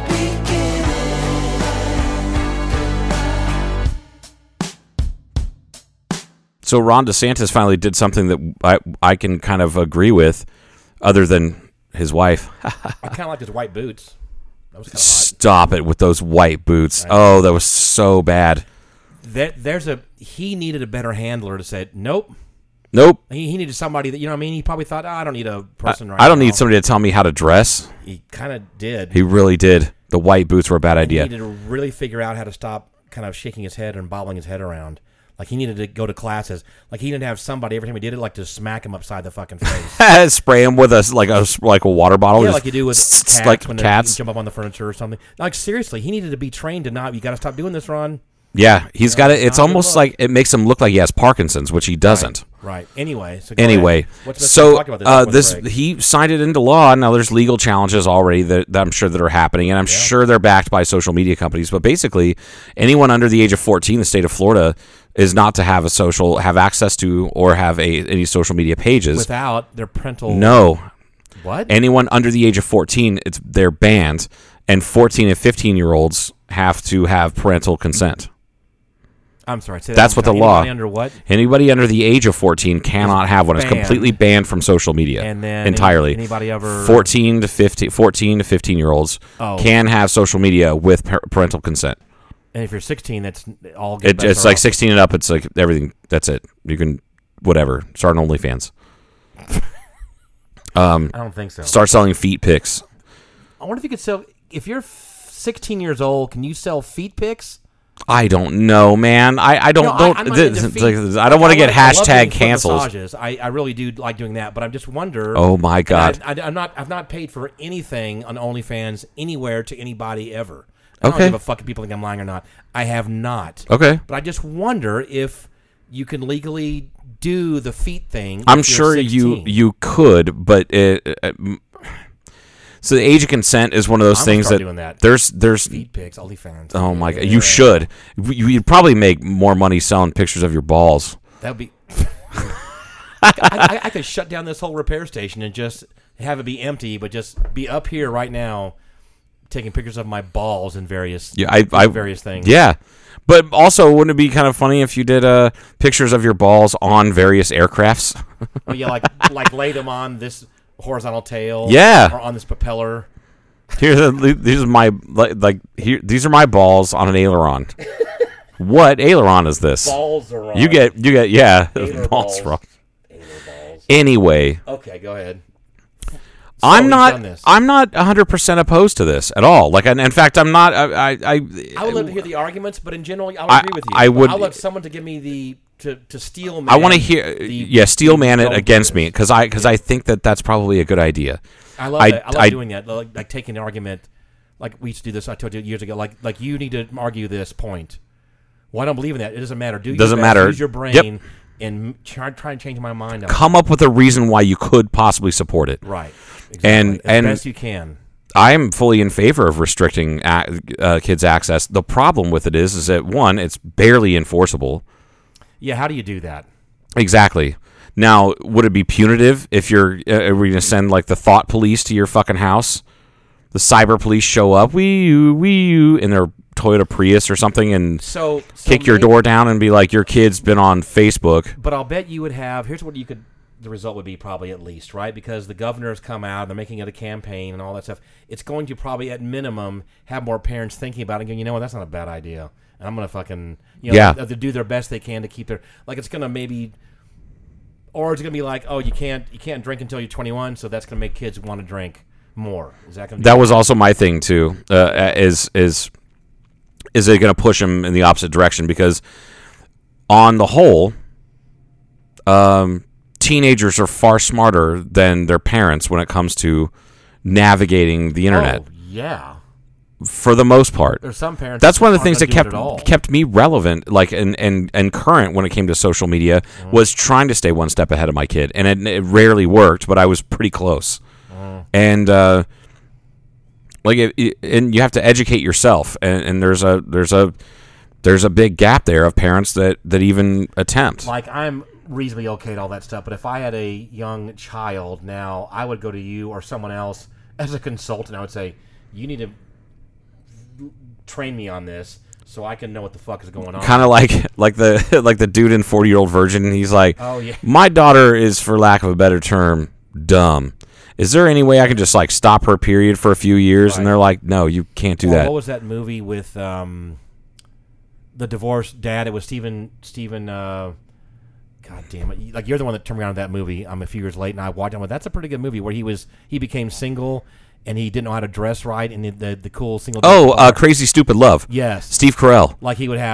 beginning. So Ron DeSantis finally did something that I I can kind of agree with, other than his wife. I kind of like his white boots. That was kind of hot. Stop it with those white boots. Oh, that was so bad. That there's a he needed a better handler to say nope. Nope. He, he needed somebody that you know what I mean. He probably thought, oh, I don't need a person right I don't now. need somebody to tell me how to dress. He kind of did. He really did. The white boots were a bad He idea. needed to really figure out how to stop kind of shaking his head and bobbling his head around. Like he needed to go to classes. Like he didn't have somebody every time he did it, like to smack him upside the fucking face. Spray him with a like a like a water bottle. Yeah, just like you do with cats like when cats they jump up on the furniture or something. Like seriously, he needed to be trained to not. You got to stop doing this, Ron. Yeah, he's You got know, it. it's It's not a good almost look. like it makes him look like he has Parkinson's, which he doesn't. Right. Anyway. So go Anyway, ahead. What's the best thing to so talk about this, uh, before the this break? he signed it into law. Now there's legal challenges already that, that I'm sure that are happening, and I'm sure they're backed by social media companies. But basically, anyone under the age of fourteen in the state of Florida is not to have a social, have access to, or have a any social media pages. without their parental. No, What? anyone under the age of fourteen, it's they're banned, and fourteen and fifteen year olds have to have parental consent. I'm sorry. Say that That's one what the time. law. Anybody under what? Anybody under the age of fourteen cannot have one. It's banned. completely banned from social media. And then entirely. any- anybody over- fourteen to fifteen, fourteen to fifteen year olds Oh. can have social media with par- parental consent. And if you're sixteen, that's all. Good It, bets it's are like off. sixteen and up. It's like everything. That's it. You can whatever. Start an OnlyFans. I don't think so. Start selling feet pics. I wonder if you could sell. If you're f- sixteen years old, can you sell feet pics? I don't know, man. I, I don't No, I- don't. I'm not th- into th- feet. th- I don't want to get like- I love doing hashtag foot canceled. massages. I, I really do like doing that, but I just wonder. Oh my and god. I, I, I'm not. I've not paid for anything on OnlyFans anywhere to anybody ever. I Okay. don't give a fuck if people think I'm lying or not. I have not. Okay. But I just wonder if you can legally do the feet thing. I'm if you're sure you sixteen. you could, but it, uh, m- so the age of consent is one of those I'm gonna things start that, doing that. there's there's feet pics, OnlyFans. oh my god, Yeah. you should. You- You'd probably make more money selling pictures of your balls. That would be. I, I, I could shut down this whole repair station and just have it be empty, but just be up here right now, taking pictures of my balls and various Yeah, I, I various things. Yeah, but also wouldn't it be kind of funny if you did uh pictures of your balls on various aircrafts? But yeah, like like lay them on this horizontal tail. Yeah. or on this propeller. Here's a, these are my like, like here these are my balls on an aileron. What aileron is this? Balls are on. You get you get yeah Ailer balls. balls. wrong. Ailer balls. Anyway, Okay, go ahead. I'm he's not. done this. I'm not one hundred percent opposed to this at all. Like, and in fact, I'm not. I. I. I, I would love to hear the arguments, but in general, I'll I- agree with you. I But would- I'll love someone to give me the to to steel man. I want to hear. the- Yeah, steel man it don't do against me this. because I because I think that that's probably a good idea. I love I- that. I love I- doing that. Like, like taking an argument. Like we used to do this. I told you years ago. Like like you need to argue this point. Well, I don't believe in that. It doesn't matter. Do your Doesn't best, matter. Use your brain Yep. and try, try and change my mind. On Come up with a reason why you could possibly support it. it. Right. Exactly. And- as and- best you can. I'm fully in favor of restricting a- uh, kids' access. The problem with it is, is that one, it's barely enforceable. Yeah. How do you do that? Exactly. Now, would it be punitive if you're uh, are we gonna send like the thought police to your fucking house? The cyber police show up, wee you, wee you, in their Toyota Prius or something, and So, so kick your maybe- door down and be like, your kid's been on Facebook. But I'll bet you would have. Here's what you could. The result would be probably at least right because the governor has come out. They're making it a campaign and all that stuff. It's going to probably at minimum have more parents thinking about it and going, you know what, that's not a bad idea. And I'm gonna fucking you know Yeah. they they do their best they can to keep their like it's gonna maybe. Or it's gonna be like, oh, you can't you can't drink until you're twenty-one, so that's gonna make kids want to drink more. Is that gonna be That was also my thing too. Uh, is is is it going to push them in the opposite direction? Because on the whole, um, teenagers are far smarter than their parents when it comes to navigating the internet. Oh, yeah. For the most part, There's some parents. that's one of the aren't things that gonna do it at all. kept kept me relevant, like and, and, and current when it came to social media, Mm-hmm. was trying to stay one step ahead of my kid, and it, it rarely worked, but I was pretty close. Mm-hmm. And uh, like, it, it- and you have to educate yourself, and, and there's a there's a there's a big gap there of parents that that even attempt. Like I'm reasonably okay at all that stuff, but if I had a young child now, I would go to you or someone else as a consultant. I would say, you need to train me on this so I can know what the fuck is going on. Kind of like like the like the dude in forty Year Old Virgin. He's like, Oh, yeah. my daughter is, for lack of a better term, dumb. Is there any way I can just like stop her period for a few years? And Right. they're like, no, you can't do Or that. What was that movie with um, the divorced dad? It was Stephen Stephen. Uh, God damn it! Like you're the one that turned me on to that movie. I'm a few years late, and I watched it. Well, that's a pretty good movie where he was he became single and he didn't know how to dress right, and the the, the cool single. Oh, uh, Crazy Stupid Love. yes, Steve Carell. like he would have like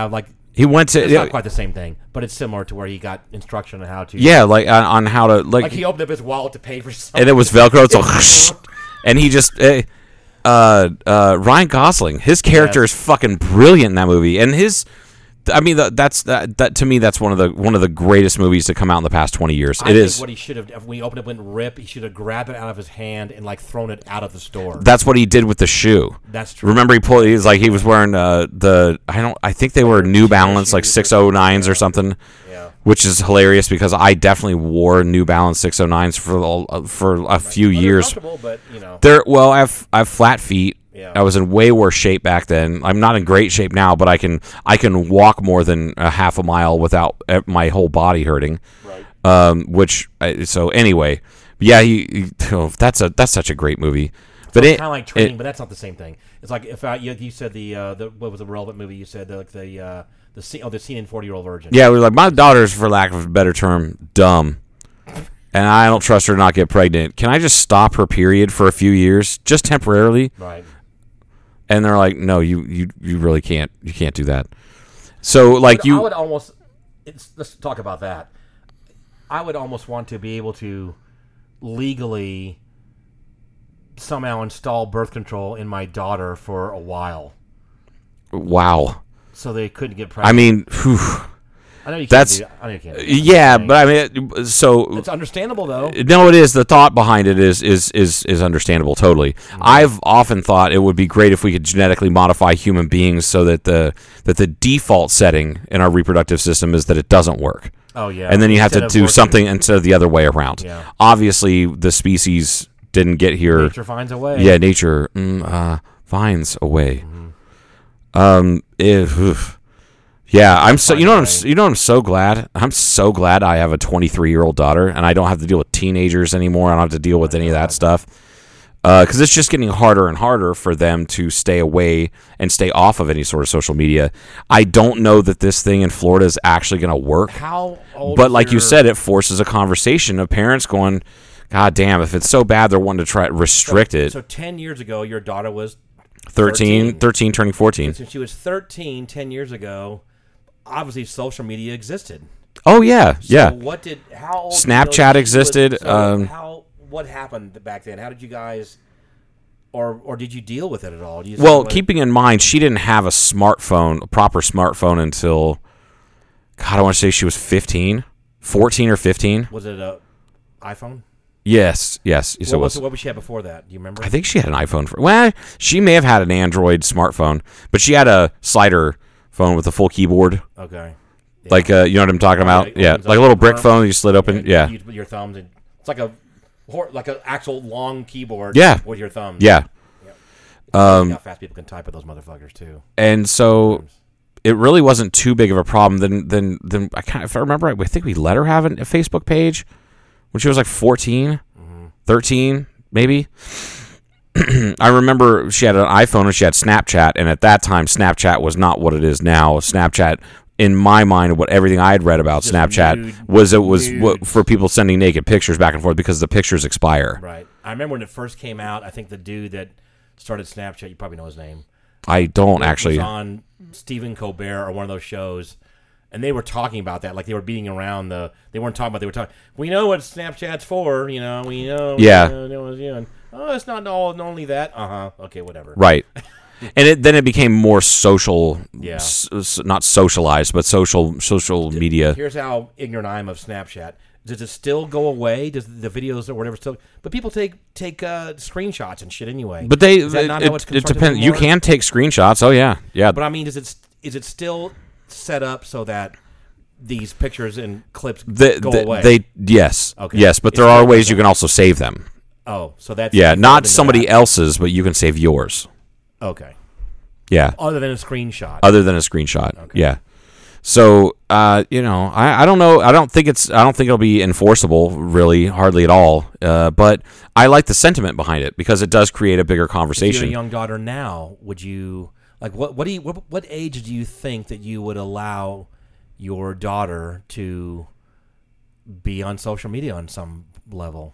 He went to It's yeah, not quite the same thing, but it's similar to where he got instruction on how to. yeah, like on, on how to like, Like he opened up his wallet to pay for something. and it was Velcro. So and he just eh, uh uh Ryan Gosling, his character Yes. is fucking brilliant in that movie, and his. I mean, that, that's that, that to me. That's one of the one of the greatest movies to come out in the past twenty years. I It think is. what he should have, when he opened it went rip, he should have grabbed it out of his hand and like thrown it out of the store. That's what he did with the shoe. That's true. Remember, he pulled. He's like he was wearing uh, the. I don't. I think they were New Balance, like six oh nines or something. Yeah. Which is hilarious because I definitely wore New Balance six oh nines for a- for a few Well, they're years. comfortable, but you know. They're well. I have I have flat feet. Yeah. I was in way worse shape back then. I'm not in great shape now, but I can I can walk more than a half a mile without uh, my whole body hurting. Right. Um. Which I- so anyway, yeah. He, he oh, that's a that's such a great movie. But It's it kind of like training, it- but that's not the same thing. It's like if I, you, you said the uh, the what was the relevant movie? You said the, like the uh, the scene, oh the scene in Forty Year Old Virgin. Yeah, we were like, my daughter's, for lack of a better term, dumb. And I don't trust her to not get pregnant. Can I just stop her period for a few years, just temporarily? Right. And they're like, no, you you, you really can't. You can't do that. So, like, But you... I would almost. It's, let's talk about that. I would almost want to be able to legally somehow install birth control in my daughter for a while, Wow. so they couldn't get I pregnant. mean, whew. I know you can't. that's- do that. I know you can't. do that. Yeah, I'm but I mean, so... it's understandable though. No, it is. The thought behind it is is is is understandable. Totally. I've often thought it would be great if we could genetically modify human beings so that the that the default setting in our reproductive system is that it doesn't work. Oh yeah. And then you have Instead to of do working- something instead of the other way around. Yeah. Obviously, the species didn't get here. Nature finds a way. Yeah, nature mm, uh, finds a way. Um, if, oof. yeah, I'm so you know what I'm s- you know what I'm so glad. I'm so glad I have a twenty-three year old daughter and I don't have to deal with teenagers anymore. I don't have to deal with any of that stuff. Because it's just getting harder and harder for them to stay away and stay off of any sort of social media. I don't know that this thing in Florida is actually going to work. How old? But is like you your- said, it forces a conversation of parents going, God damn, if it's so bad, they're wanting to try to restrict it. So ten years ago, your daughter was thirteen, thirteen. thirteen turning fourteen. Since she was thirteen, ten years ago, obviously social media existed. Oh, yeah, So yeah. what did how old Snapchat you know she existed, Was, so um, how what happened back then? How did you guys, or or did you deal with it at all? Do you Well, like- keeping in mind, she didn't have a smartphone, a proper smartphone until, God, I want to say she was fifteen, fourteen or fifteen. was it a iPhone? Yes, yes, yes, what, it was, was. what was she had before that? Do you remember? I think she had an iPhone. For, well, she may have had an Android smartphone, but she had a slider phone with a full keyboard. Okay. Yeah. Like, uh, you know what I'm talking Oh, about? yeah, it Yeah, opens like a up little the brick thumb. phone you slid open. Yeah, You put your thumbs in. It's like a hor- like an actual long keyboard. Yeah. With your thumbs. yeah. Um, how fast people can type with those motherfuckers too. And so it really wasn't too big of a problem. Then, then, then I kind of, if I remember right, I think we let her have a Facebook page when she was like fourteen, thirteen, maybe. I remember she had an iPhone and she had Snapchat, and at that time, Snapchat was not what it is now. Snapchat, in my mind, what everything I had read about Just Snapchat nude- was it was what, nudes. for people sending naked pictures back and forth because the pictures expire. Right. I remember when it first came out. I think the dude that started Snapchat, you probably know his name. I don't was actually. on Stephen Colbert or one of those shows, and they were talking about that, like they were beating around the. They weren't talking about. They were talking. We know what Snapchat's for, you know. We know. Yeah. We know, know what it's doing. Oh, it's not all not only that. Uh huh. Okay, whatever. Right. And it, then it became more social, Yeah. s- s- not socialized, but social social media. Here's how ignorant I am of Snapchat. Does it still go away? Does the videos or whatever still? But people take take uh, screenshots and shit anyway. But they, Is that it, not how it, it's it constructed depends. You anymore? can take screenshots. Oh yeah, yeah. But I mean, is it is it still set up so that these pictures and clips The- go the- away? They yes, Okay. yes, but It's there are still ways goes you can also save them. oh, so that's Yeah, evolved not into somebody that. else's, but you can save yours. Okay, Yeah, other than a screenshot. other than a screenshot. Yeah. So uh, you know, I, I don't know. I don't think it's. I don't think it'll be enforceable, really, hardly at all. Uh, but I like the sentiment behind it because it does create a bigger If you had conversation. a young daughter now, would you like what? What do you? What, what age do you think that you would allow your daughter to be on social media on some level?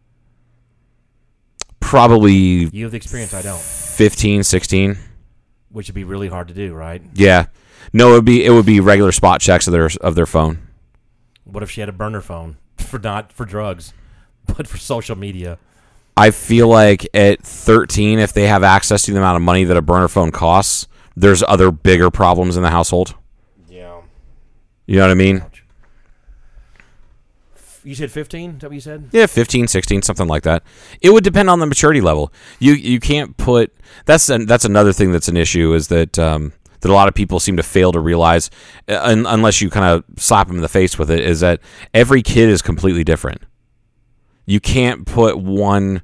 Probably You have the experience. I don't. fifteen, sixteen. which would be really hard to do, right? Yeah. No, it would be it would be regular spot checks of their of their phone. What if she had a burner phone for not for drugs, but for social media? I feel like at thirteen, if they have access to the amount of money that a burner phone costs, there's other bigger problems in the household. Yeah. You know what I mean? You said fifteen? Is that what you said? Yeah, fifteen, sixteen, something like that. It would depend on the maturity level. You you can't put that's an, that's another thing that's an issue is that um, that a lot of people seem to fail to realize, uh, un, unless you kind of slap them in the face with it, is that every kid is completely different. You can't put one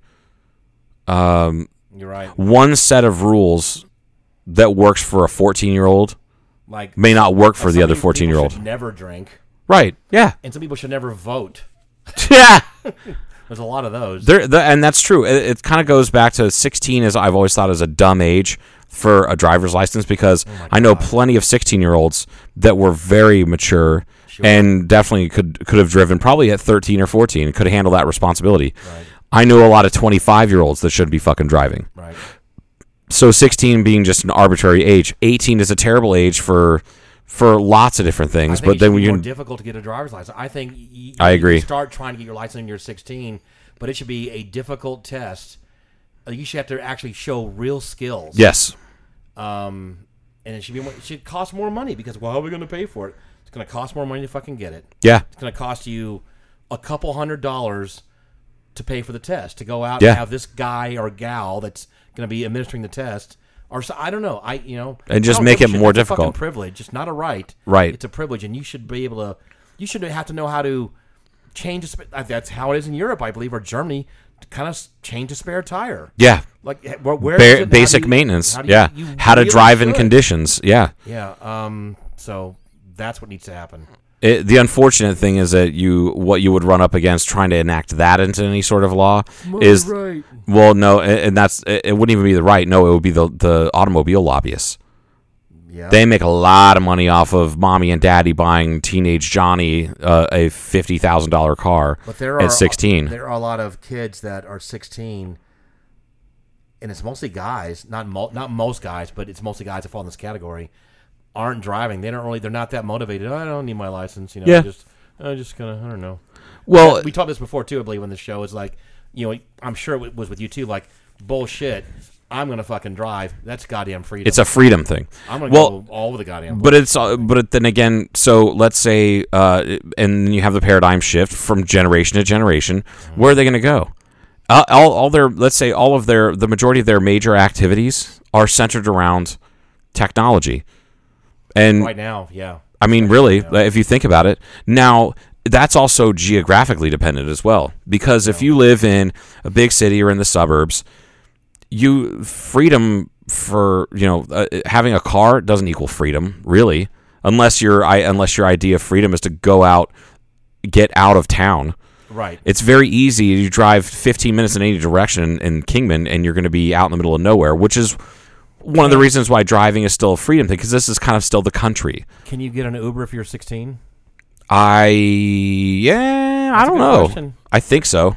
um, You're right. one set of rules that works for a fourteen-year-old Like may not work for like the some other people fourteen-year-old. should never drink, Right? Yeah. and some people should never vote. Yeah. There's a lot of those. There, the, and that's true. It, it kind of goes back to sixteen, as I've always thought is a dumb age for a driver's license because Oh I know plenty of sixteen-year-olds that were very mature Sure. and definitely could could have driven probably at thirteen or fourteen and could handle that responsibility. Right. I know a lot of twenty-five-year-olds that shouldn't be fucking driving. Right. So sixteen being just an arbitrary age. eighteen is a terrible age for for lots of different I things. think But it then should when be more you difficult to get a driver's license. I think y- I you agree. start trying to get your license when you're sixteen, but it should be a difficult test. Uh, You should have to actually show real skills. yes, Um, and it should be more, it should cost more money because well, how are we going to pay for it? It's going to cost more money to fucking get it. yeah, It's going to cost you a couple hundred dollars to pay for the test to go out Yeah. and have this guy or gal that's going to be administering the test. Or so, I don't know. I you know And just I don't make think it should- more it's a fucking difficult. privilege. It's not a right. Right. It's a privilege, and you should be able to. You should have to know how to change. A, sp- that's how it is in Europe, I believe, or Germany. To kind of change a spare tire. yeah. Like eh, where, where Ba- is it? How do basic you- maintenance. how do you- yeah, you how to really drive in should. conditions. Yeah. Yeah. Um. So that's what needs to happen. It, the unfortunate thing is that you what you would run up against trying to enact that into any sort of law is right. well, no, and and that's it, it wouldn't even be the right. No, it would be the the automobile lobbyists. Yeah. They make a lot of money off of mommy and daddy buying teenage Johnny uh, a fifty thousand dollar car But there are at sixteen. There are a lot of kids that are sixteen, and it's mostly guys. Not mo- not most guys, but it's mostly guys that fall in this category. Aren't driving. They don't really. They're not that motivated. Oh, I don't need my license. You know. Yeah. Just I'm just gonna. I don't know. Well, We talked this before too. I believe on the show is like, you know, I'm sure it was with you too. Like bullshit. I'm gonna fucking drive. That's goddamn freedom. it's a freedom thing. I'm gonna well, go all over the goddamn. But it's uh, but then again, so let's say, uh, and then you have the paradigm shift from generation to generation. Where are they going to go? Uh, all, all their let's say all of their the majority of their major activities are centered around technology, and right now, yeah. I mean, really, if you think about it, now that's also geographically dependent as well. Because if you live in a big city or in the suburbs, you freedom for you know uh, having a car doesn't equal freedom really, unless your I unless your idea of freedom is to go out, get out of town. Right. It's very easy. You drive fifteen minutes in any direction in Kingman, and you're going to be out in the middle of nowhere, which is one of the reasons why driving is still a freedom thing, because this is kind of still the country. Can you get an Uber if you're sixteen? I yeah, I That's a don't good know. question. I think so.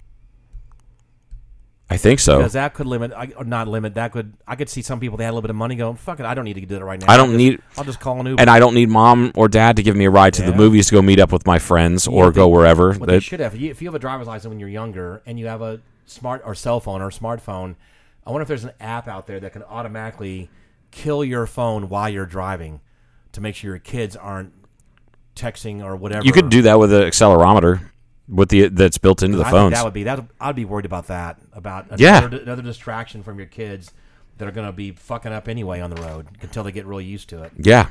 I think so. Because that could limit, I- or not limit. That could, I could see some people they had a little bit of money going. Fuck it, I don't need to do that right now. I don't I'll just- need- I'll just call an Uber. And I don't need mom or dad to give me a ride to the Yeah. movies to go meet up with my friends or Yeah, go they- wherever. What they That- should have, if you have a driver's license when you're younger and you have a smart or cell phone or smartphone, I wonder if there's an app out there that can automatically kill your phone while you're driving to make sure your kids aren't texting or whatever. you could do that with an accelerometer with the that's built into the I phones. Think that would be that. I'd be worried about that. About Yeah. another, another distraction from your kids that are going to be fucking up anyway on the road until they get really used to it. yeah.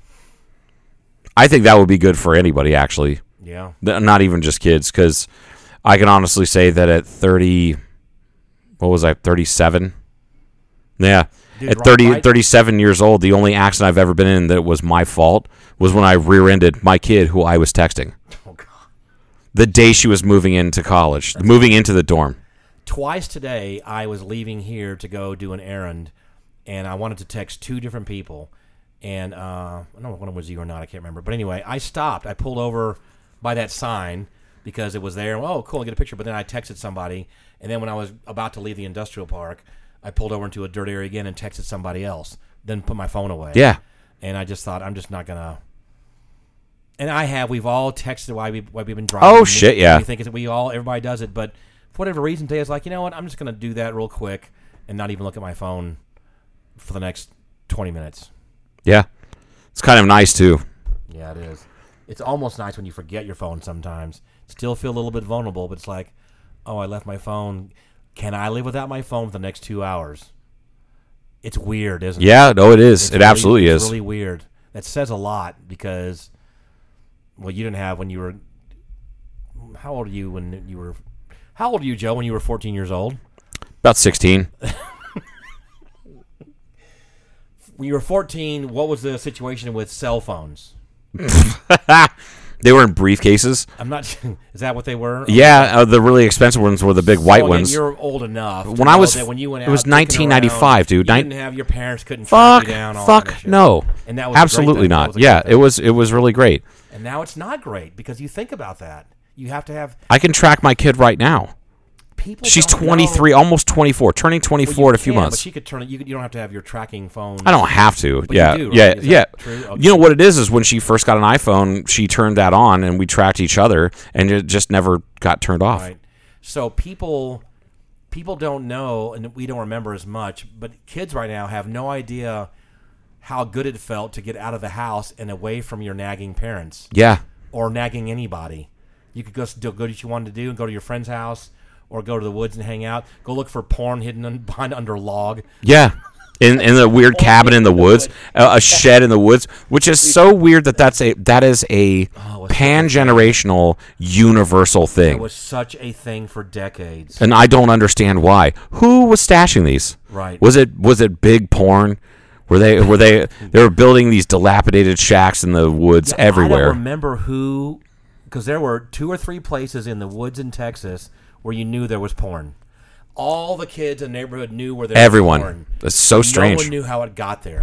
I think that would be good for anybody, actually. Yeah. Th- Not even just kids, because I can honestly say that at thirty, what was I, thirty-seven? Yeah. Dude, at right- thirty, right- thirty-seven years old, the only accident I've ever been in that was my fault was when I rear-ended my kid who I was texting. Oh God. The day she was moving into college, moving into the dorm. Twice today, I was leaving here to go do an errand, and I wanted to text two different people. And uh, I don't know if one of them was you or not. I can't remember. But anyway, I stopped. I pulled over by that sign because it was there. Oh, cool, I get a picture. But then I texted somebody. And then when I was about to leave the industrial park, I pulled over into a dirt area again and texted somebody else. than put my phone away. Yeah. And I just thought I'm just not gonna. And I have. We've all texted why we why we've been driving. Oh shit! We, Yeah. We think it's, we all everybody does it, but for whatever reason, today I was like, you know what? I'm just gonna do that real quick and not even look at my phone for the next twenty minutes. Yeah. It's kind of nice too. Yeah, it is. It's almost nice when you forget your phone sometimes. Still feel a little bit vulnerable, but it's like, oh, I left my phone. Can I live without my phone for the next two hours? It's weird, isn't it? Yeah. No, it is. It's it really, absolutely it's is. really weird. That says a lot because, well, you didn't have when you were. How old are you when you were? How old are you, Joe, when you were fourteen years old? About sixteen. When you were fourteen, what was the situation with cell phones? They were in briefcases. I'm not. Is that what they were? Yeah, uh, the really expensive ones were the big white So, again, ones. You're old enough. to When I know was- that when you went it was out dicking nineteen ninety-five, around, dude. You Nin- didn't have your parents couldn't track Fuck, you down. All that fuck, shit. no. And that was a great Absolutely thing. That not. was a Yeah, great it thing. was it was really great. And now it's not great because you think about that. You have to have I can track my kid right now. people. She's don't twenty-three, know- almost twenty-four, turning Well, twenty-four you in a few can, months. But she could turn it. You, could- you don't have to have your tracking phone. I don't have to. But you yeah, do, right? yeah, Is that yeah. true? Okay. You know what it is is when she first got an iPhone, she turned that on and we tracked each other, and it just never got turned off. Right. So people, people don't know, and we don't remember as much. But kids right now have no idea how good it felt to get out of the house and away from your nagging parents Yeah, or nagging anybody. You could go do go what you wanted to do and go to your friend's house or go to the woods and hang out. Go look for porn hidden un- behind under a log. yeah. In in the weird cabin in the woods, a, a shed in the woods, which is so weird that that's a that is a Oh, it's pan generational universal It thing, was such a thing for decades. and I don't understand why. Who was stashing these? Right. Was it was it big porn? Were they were they they were building these dilapidated shacks in the woods I everywhere? don't remember who, because there were two or three places in the woods in Texas where you knew there was porn. All the kids in the neighborhood knew where there Everyone. was porn. That's so strange. No one knew how it got there.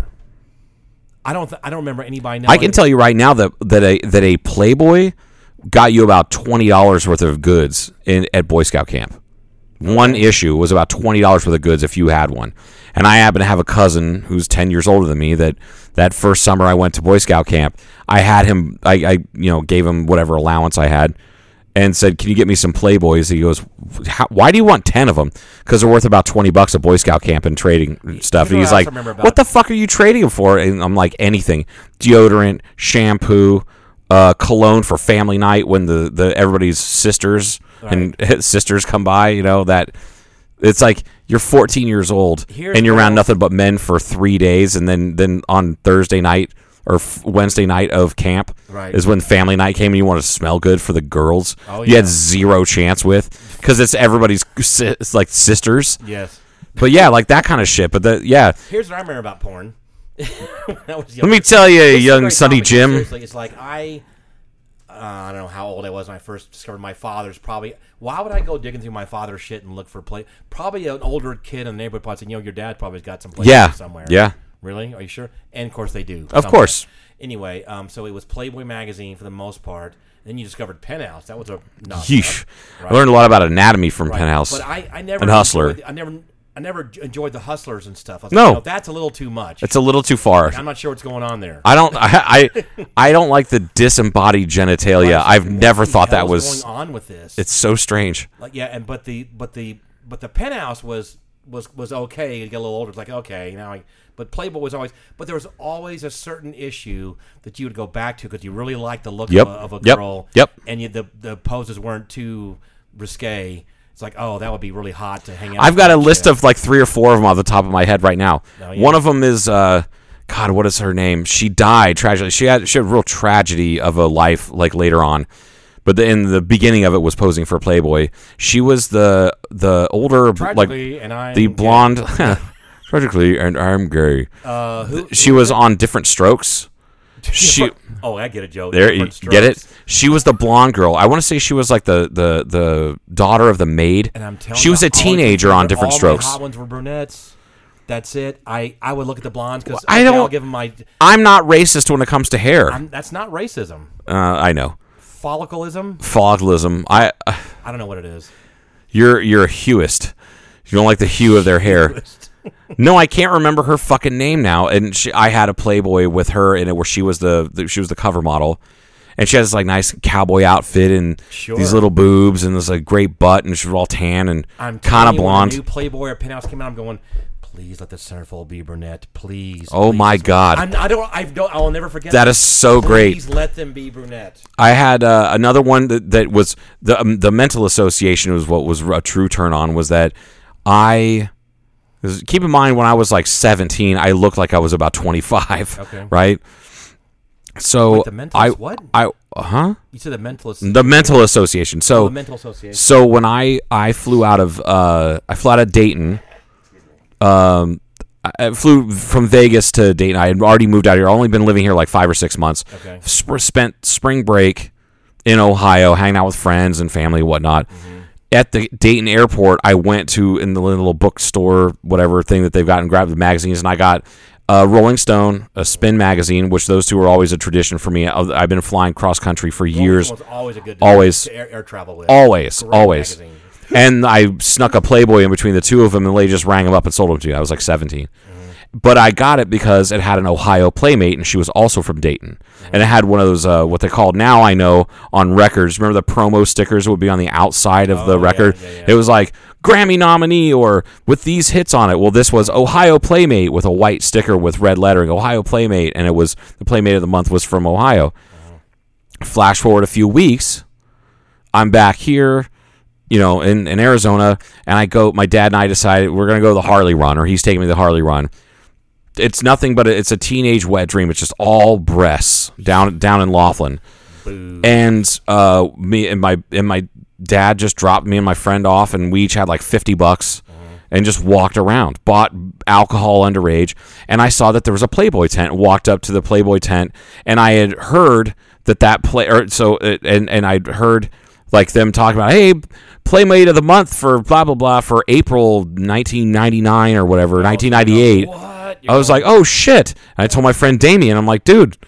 I don't. Th- I don't remember anybody knowing. I can tell you right now that that a that a Playboy got you about twenty dollars worth of goods in at Boy Scout camp. One issue was about twenty dollars worth of goods if you had one. And I happen to have a cousin who's ten years older than me that that first summer I went to Boy Scout camp, I had him, I, I you know, gave him whatever allowance I had and said, can you get me some Playboys? He goes, How, why do you want ten of them? Because they're worth about twenty bucks at Boy Scout camp and trading stuff. And Here's he's what I like, also remember about- what the fuck are you trading them for? And I'm like, anything. Deodorant, shampoo, uh, cologne for family night when the, the everybody's sisters and sisters come by, you know, that it's like you're fourteen years old Here's and you're around how- nothing but men for three days. And then, then on Thursday night or f- Wednesday night of camp Right. is when family night came and you want to smell good for the girls. Oh, You yeah. had zero chance with because it's everybody's, si- it's like sisters. Yes. But yeah, like that kind of shit. But the, yeah, Here's what I remember about porn. When I was let younger. me tell you, This is a young great Sonny topic, Jim. Seriously, it's like I, uh, I don't know how old I was when I first discovered my father's. Probably, why would I go digging through my father's shit and look for play? Probably an older kid in the neighborhood probably saying, you know, your dad probably's got some Playboy Yeah, somewhere. yeah. Really? Are you sure? And of course they do. Of somewhere. course. Anyway, um, so it was Playboy magazine for the most part. Then you discovered Penthouse. That was a not Yeesh. Right. I learned a lot about anatomy from Right. Penthouse. But I, I never and Hustler. enjoyed- I never, I never enjoyed the Hustlers and stuff. I was No. like, you know, that's a little too much. It's a little too far. I'm not sure what's going on there. I don't. I, I I don't like the disembodied genitalia. I've never What the thought that hell was. is going on with this. It's so strange. Like yeah, and but the but the but the Penthouse was was was okay. You get a little older, it's like okay now. I, but Playboy was always. But there was always a certain issue that you would go back to because you really liked the look Yep. of a, of a Yep. girl. Yep. And you, the the poses weren't too risque. It's like oh that would be really hot to hang out. I've with got a that list chick. of like three or four of them off the top of my head right now. Oh, yeah. One of them is, uh, God, what is her name? She died tragically. She had she had a real tragedy of a life like later on. But the, in the beginning of it was posing for Playboy. She was the the older Tragically, like and I'm the gay. blonde. Tragically, and I'm gay. Uh, who, She was on Different Strokes. She oh, I get it, Joe. there you Different get it. Strokes. She was the blonde girl. I want to say she was like the the the daughter of the maid. And I'm telling she you, was a all the teenager on all Different my Strokes. hot ones were brunettes. That's it. I, I would look at the blondes because I okay, don't- I'll give them my. I'm not racist when it comes to hair. I'm, that's not racism. Uh, I know. Folliculism. Folliculism. I. I don't know what it is. You're you're a hueist. You don't like the hue of their hair. No, I can't remember her fucking name now. And she, I had a Playboy with her in it where she was the, the she was the cover model, and she has this like nice cowboy outfit and Sure. these little boobs and this like great butt, and she was all tan and I'm kind of telling you, when blonde. the new Playboy or Penthouse came out, I'm going, please let the centerfold be brunette, please. Oh please. my God. I'm, I don't. I don't. I will never forget. That is so great. Please let them be brunette. I had uh, another one that, that was the um, the mental association was what was a true turn on was that I keep in mind when I was like seventeen, I looked like I was about twenty-five. Okay. Right. So Wait, the mentalist I what? I huh You said the mentalist. the mental association. So Oh, the mental association. So when I I flew out of uh I flew out of Dayton, um. I flew from Vegas to Dayton. I had already moved out here. I've only been living here like five or six months. Okay. Sp- spent spring break in Ohio, hanging out with friends and family and whatnot. Mm-hmm. At the Dayton airport, I went to in the little bookstore, whatever thing that they've got, and grabbed the magazines. And I got a Rolling Stone, a Spin magazine, which those two are always a tradition for me. I've I've been flying cross country for years. Rolling Stone's always a good. Always. to air, air travel with. Always, Great always. magazine. And I snuck a Playboy in between the two of them, and the lady just rang them up and sold them to me. I was like seventeen. But I got it because it had an Ohio Playmate, and she was also from Dayton. And it had one of those, uh, what they called now, I know, on records. Remember the promo stickers that would be on the outside of Oh, the yeah, record? yeah, yeah. It was like, Grammy nominee, or with these hits on it. Well, this was Ohio Playmate with a white sticker with red lettering, Ohio Playmate, and it was, the Playmate of the month was from Ohio. Uh-huh. Flash forward a few weeks, I'm back here, you know, in, in Arizona, and I go, my dad and I decided we're going to go to the Harley Run, or he's taking me to the Harley Run. It's nothing but a, it's a teenage wet dream. It's just all breasts down down in Laughlin, Boo. and uh, me and my and my dad just dropped me and my friend off, and we each had like fifty bucks, and just walked around, bought alcohol underage, and I saw that there was a Playboy tent. Walked up to the Playboy tent, and I had heard that that play or so it, and and I'd heard like them talking about, hey, Playmate of the month for blah blah blah for April nineteen ninety-nine or whatever, nineteen ninety-eight. What? I was like, oh shit. And I told my friend Damien, I'm like, dude,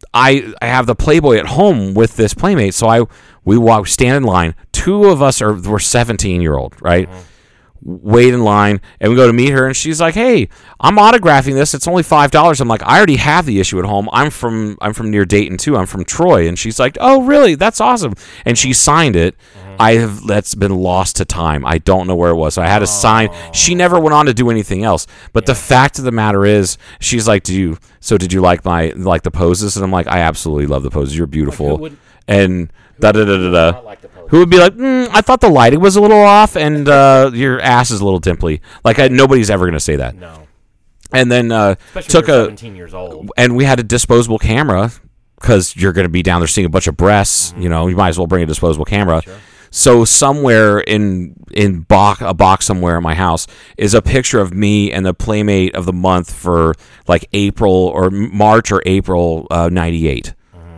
I I have the Playboy at home with this Playmate. So I we walk stand in line. Two of us are were seventeen year old, right? Uh-huh. Wait in line, and we go to meet her, and she's like, hey, I'm autographing this. It's only five dollars. I'm like, I already have the issue at home. I'm from I'm from near Dayton too. I'm from Troy. And she's like, oh really? That's awesome. And she signed it. Uh-huh. I have that's been lost to time. I don't know where it was. So I had to sign. She never went on to do anything else. But the fact of the matter is, she's like, "Do you? So did you like my like the poses?" And I'm like, "I absolutely love the poses. You're beautiful." would- and da da da da not da. like the poses? Who would be like, mm, "I thought the lighting was a little off, and uh, your ass is a little dimply." Like I, nobody's ever gonna say that. No. And then uh, Especially took when you're a seventeen years old. and we had a disposable camera because you're going to be down there seeing a bunch of breasts. You know, you might as well bring a disposable camera. So somewhere in in box, a box somewhere in my house is a picture of me and the Playmate of the month for like April or March or April uh, ninety-eight.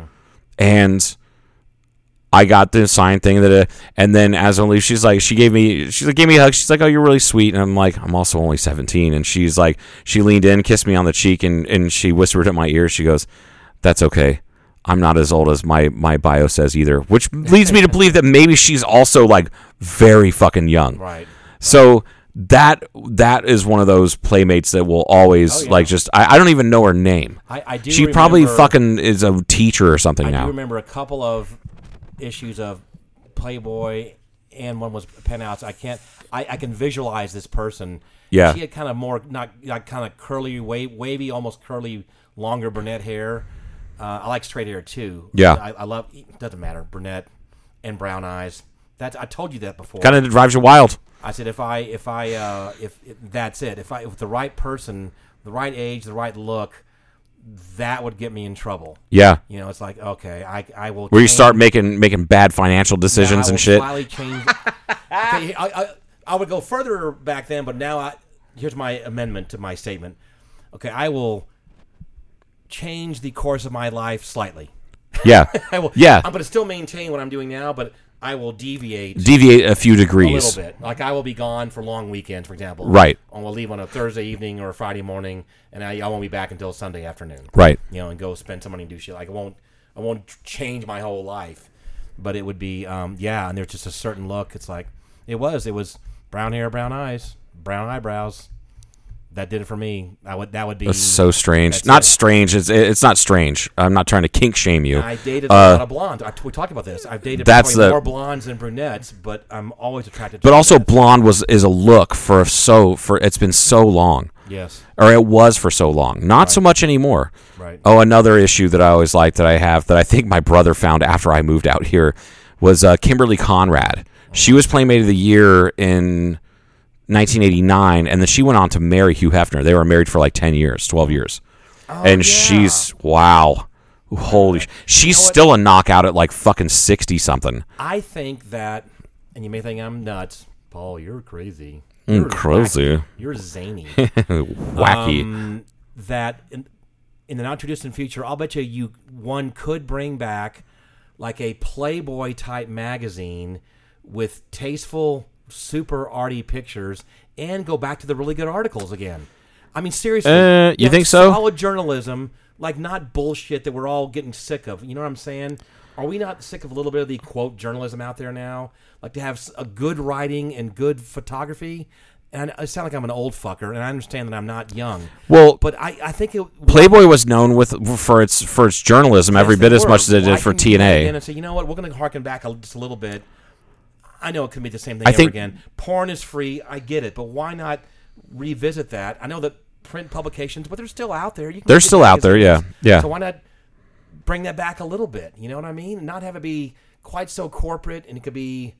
And I got the signed thing that, uh, and then as I leave, she's like, she gave me, she's like, gave me a hug. She's like, oh, you're really sweet. And I'm like, I'm also only seventeen. And she's like, she leaned in, kissed me on the cheek, and, and she whispered in my ear. She goes, that's okay. I'm not as old as my, my bio says either, which leads me to believe that maybe she's also like very fucking young. Right. So that, that is one of those Playmates that will always Oh, yeah. like just, I, I don't even know her name. I, I do She probably remember- fucking is a teacher or something I now. do remember a couple of issues of Playboy, and one was Penthouse. I can't. I, I can visualize this person. Yeah. She had kind of more, not like kind of curly, wa- wavy, almost curly, longer brunette hair. Uh, I like straight hair too. Yeah. I, I love. Doesn't matter. Brunette and brown eyes. That's. I told you that before. Kind of drives you wild. I said if I if I uh, if, if that's it. If I if the right person, the right age, the right look, that would get me in trouble. Yeah. You know, it's like okay, I I will. Where you change- start making making bad financial decisions yeah, I and will shit. slightly change. okay, I, I I would go further back then, but now I here's my amendment to my statement. Okay, I will change the course of my life slightly. Yeah. I will. Yeah. I'm going to still maintain what I'm doing now, but I will deviate. Deviate a few a degrees. little bit. Like I will be gone for long weekends, for example. Right. I will leave on a Thursday evening or a Friday morning, and I, I won't be back until Sunday afternoon. Right. You know, and go spend some money and do shit. Like I won't, I won't change my whole life, but it would be, um, yeah. And there's just a certain look. It's like it was. It was brown hair, brown eyes, brown eyebrows. That did it for me. I would. That would be That's so strange. that's Not it. strange. It's it's not strange. I'm not trying to kink shame you. I dated Uh, a lot of blondes. I, we talked about this. I've dated That's probably the- more blondes than brunettes, but I'm always attracted to But also, brunettes. blonde was is a look for so for it's been so long, Yes. or it was for so long. Not so much anymore. Right. Oh, another issue that I always liked that I have that I think my brother found after I moved out here was uh, Kimberly Conrad. She was Playmate of the Year in nineteen eighty-nine, and then she went on to marry Hugh Hefner. They were married for like ten years, twelve years. Oh, and yeah. she's, wow. Holy sh- She's what? still a knockout at like fucking sixty-something. I think that, and you may think I'm nuts, Paul. You're crazy. Mm, You're crazy. wacky. You're zany. Wacky. Um, that in, in the not too distant future, I'll bet you you one could bring back like a Playboy type magazine with tasteful, super arty pictures, and go back to the really good articles again. I mean, seriously, Uh, you think so? Solid journalism, like not bullshit that we're all getting sick of. You know what I'm saying? Are we not sick of a little bit of the quote journalism out there now? Like to have s- a good writing and good photography. And I sound like I'm an old fucker, and I understand that I'm not young. Well, But I, I think it, Playboy was known with for its for its journalism every Yes, bit they as were. much as it Why did for couldn't you T N go A. in and say, you know what, we're going to harken back a, just a little bit. I know it can be the same thing I ever think- again. Porn is free. I get it, but why not revisit that? I know that print publications, but they're still out there. You can They're get still out there, magazines. yeah, yeah. So why not bring that back a little bit? You know what I mean? And not have it be quite so corporate, and it could be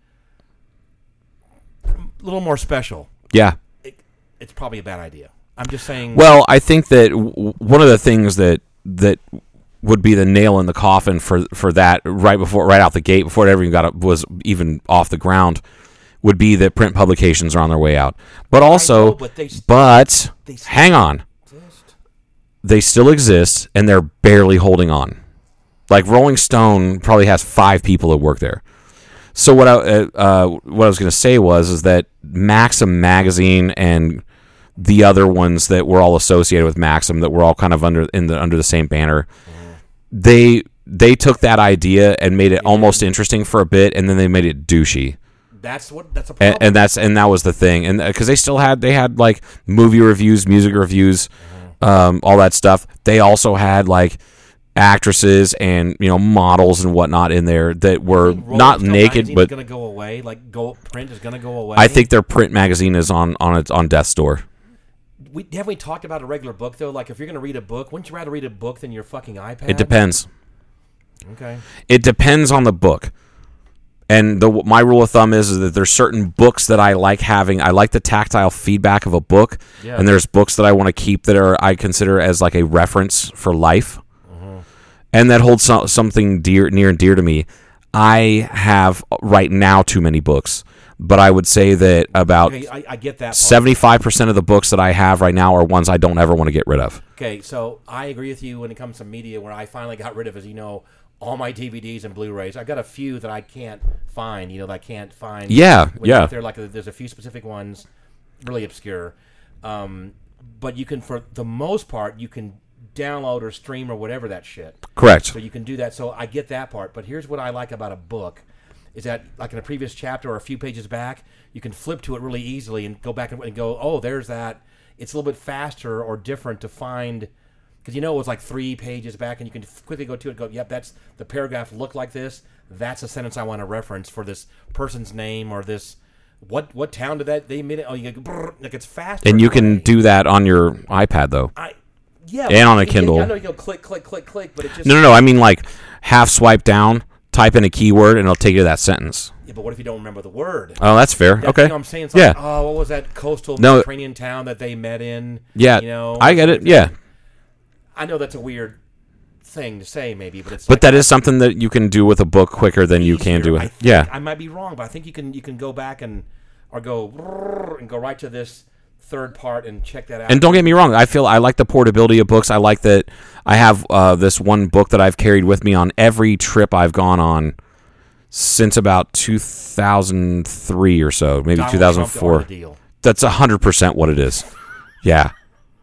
a little more special. Yeah. It, it's probably a bad idea. I'm just saying. Well, I think that w- one of the things that that would be the nail in the coffin for for that right before right out the gate before it ever even got up, was even off the ground would be that print publications are on their way out. But also, know, but they st- but they still hang on, exist. they still exist and they're barely holding on. Like Rolling Stone probably has five people that work there. So what I uh, uh, what I was going to say was is that Maxim magazine and the other ones that were all associated with Maxim that were all kind of under in the under the same banner, they they took that idea and made it almost interesting for a bit, and then they made it douchey. That's what. That's a problem. And, and that's and that was the thing, and because they still had they had like movie reviews, music reviews, um, all that stuff. They also had like actresses and you know models and whatnot in there that were Rolling not Stone naked, magazine's but going to go away. Like go print is going to go away. I think their print magazine is on on its on death's door. we haven't we talked about a regular book though. Like if you're going to read a book, wouldn't you rather read a book than your fucking iPad? It depends. Okay. It depends on the book. And the my rule of thumb is, is that there's certain books that I like having. I like the tactile feedback of a book, Yeah. and there's books that I want to keep that are I consider as like a reference for life, and that holds so, something dear, near and dear to me. I have right now too many books, but I would say that about Okay, I, I get that. part. seventy-five percent of the books that I have right now are ones I don't ever want to get rid of. Okay, so I agree with you when it comes to media. Where I finally got rid of, as you know, all my D V Ds and Blu-rays. I've got a few that I can't find. You know, that I can't find. Yeah, when you're yeah. out there, like there's a few specific ones, really obscure. Um, but you can, for the most part, you can download or stream or whatever that shit. Correct. So you can do that. So I get that part. But here's what I like about a book is that, like in a previous chapter or a few pages back, you can flip to it really easily and go back and, and go, oh, there's that. It's a little bit faster or different to find. Because you know it was like three pages back, and you can quickly go to it and go, yep, that's the paragraph looked like this. That's a sentence I want to reference for this person's name or this. What what town did that they made it? Oh, you go, brrr, like it's faster. And you in a can way. do that on your iPad though. I yeah, and on a you- you- Kindle. I know you go click click click click, but it just No, no, no. I mean like half swipe down, type in a keyword, and it'll take you to that sentence. Yeah, but what if you don't remember the word? Oh, that's fair. That- Okay. You know what I'm saying? It's like, Yeah. oh, what was that coastal No. Mediterranean town that they met in? Yeah. You know, I get it. Yeah. I know that's a weird thing to say, maybe, but it's. But like that is something that you can do with a book quicker than you can easier. do I with. think- Yeah. I might be wrong, but I think you can you can go back and or go brrr and go right to this third part and check that out. And don't get me wrong, I feel I like the portability of books. I like that I have uh, this one book that I've carried with me on every trip I've gone on since about two thousand three or so, maybe Donald two thousand Trump four. on the deal. That's one hundred percent what it is. Yeah.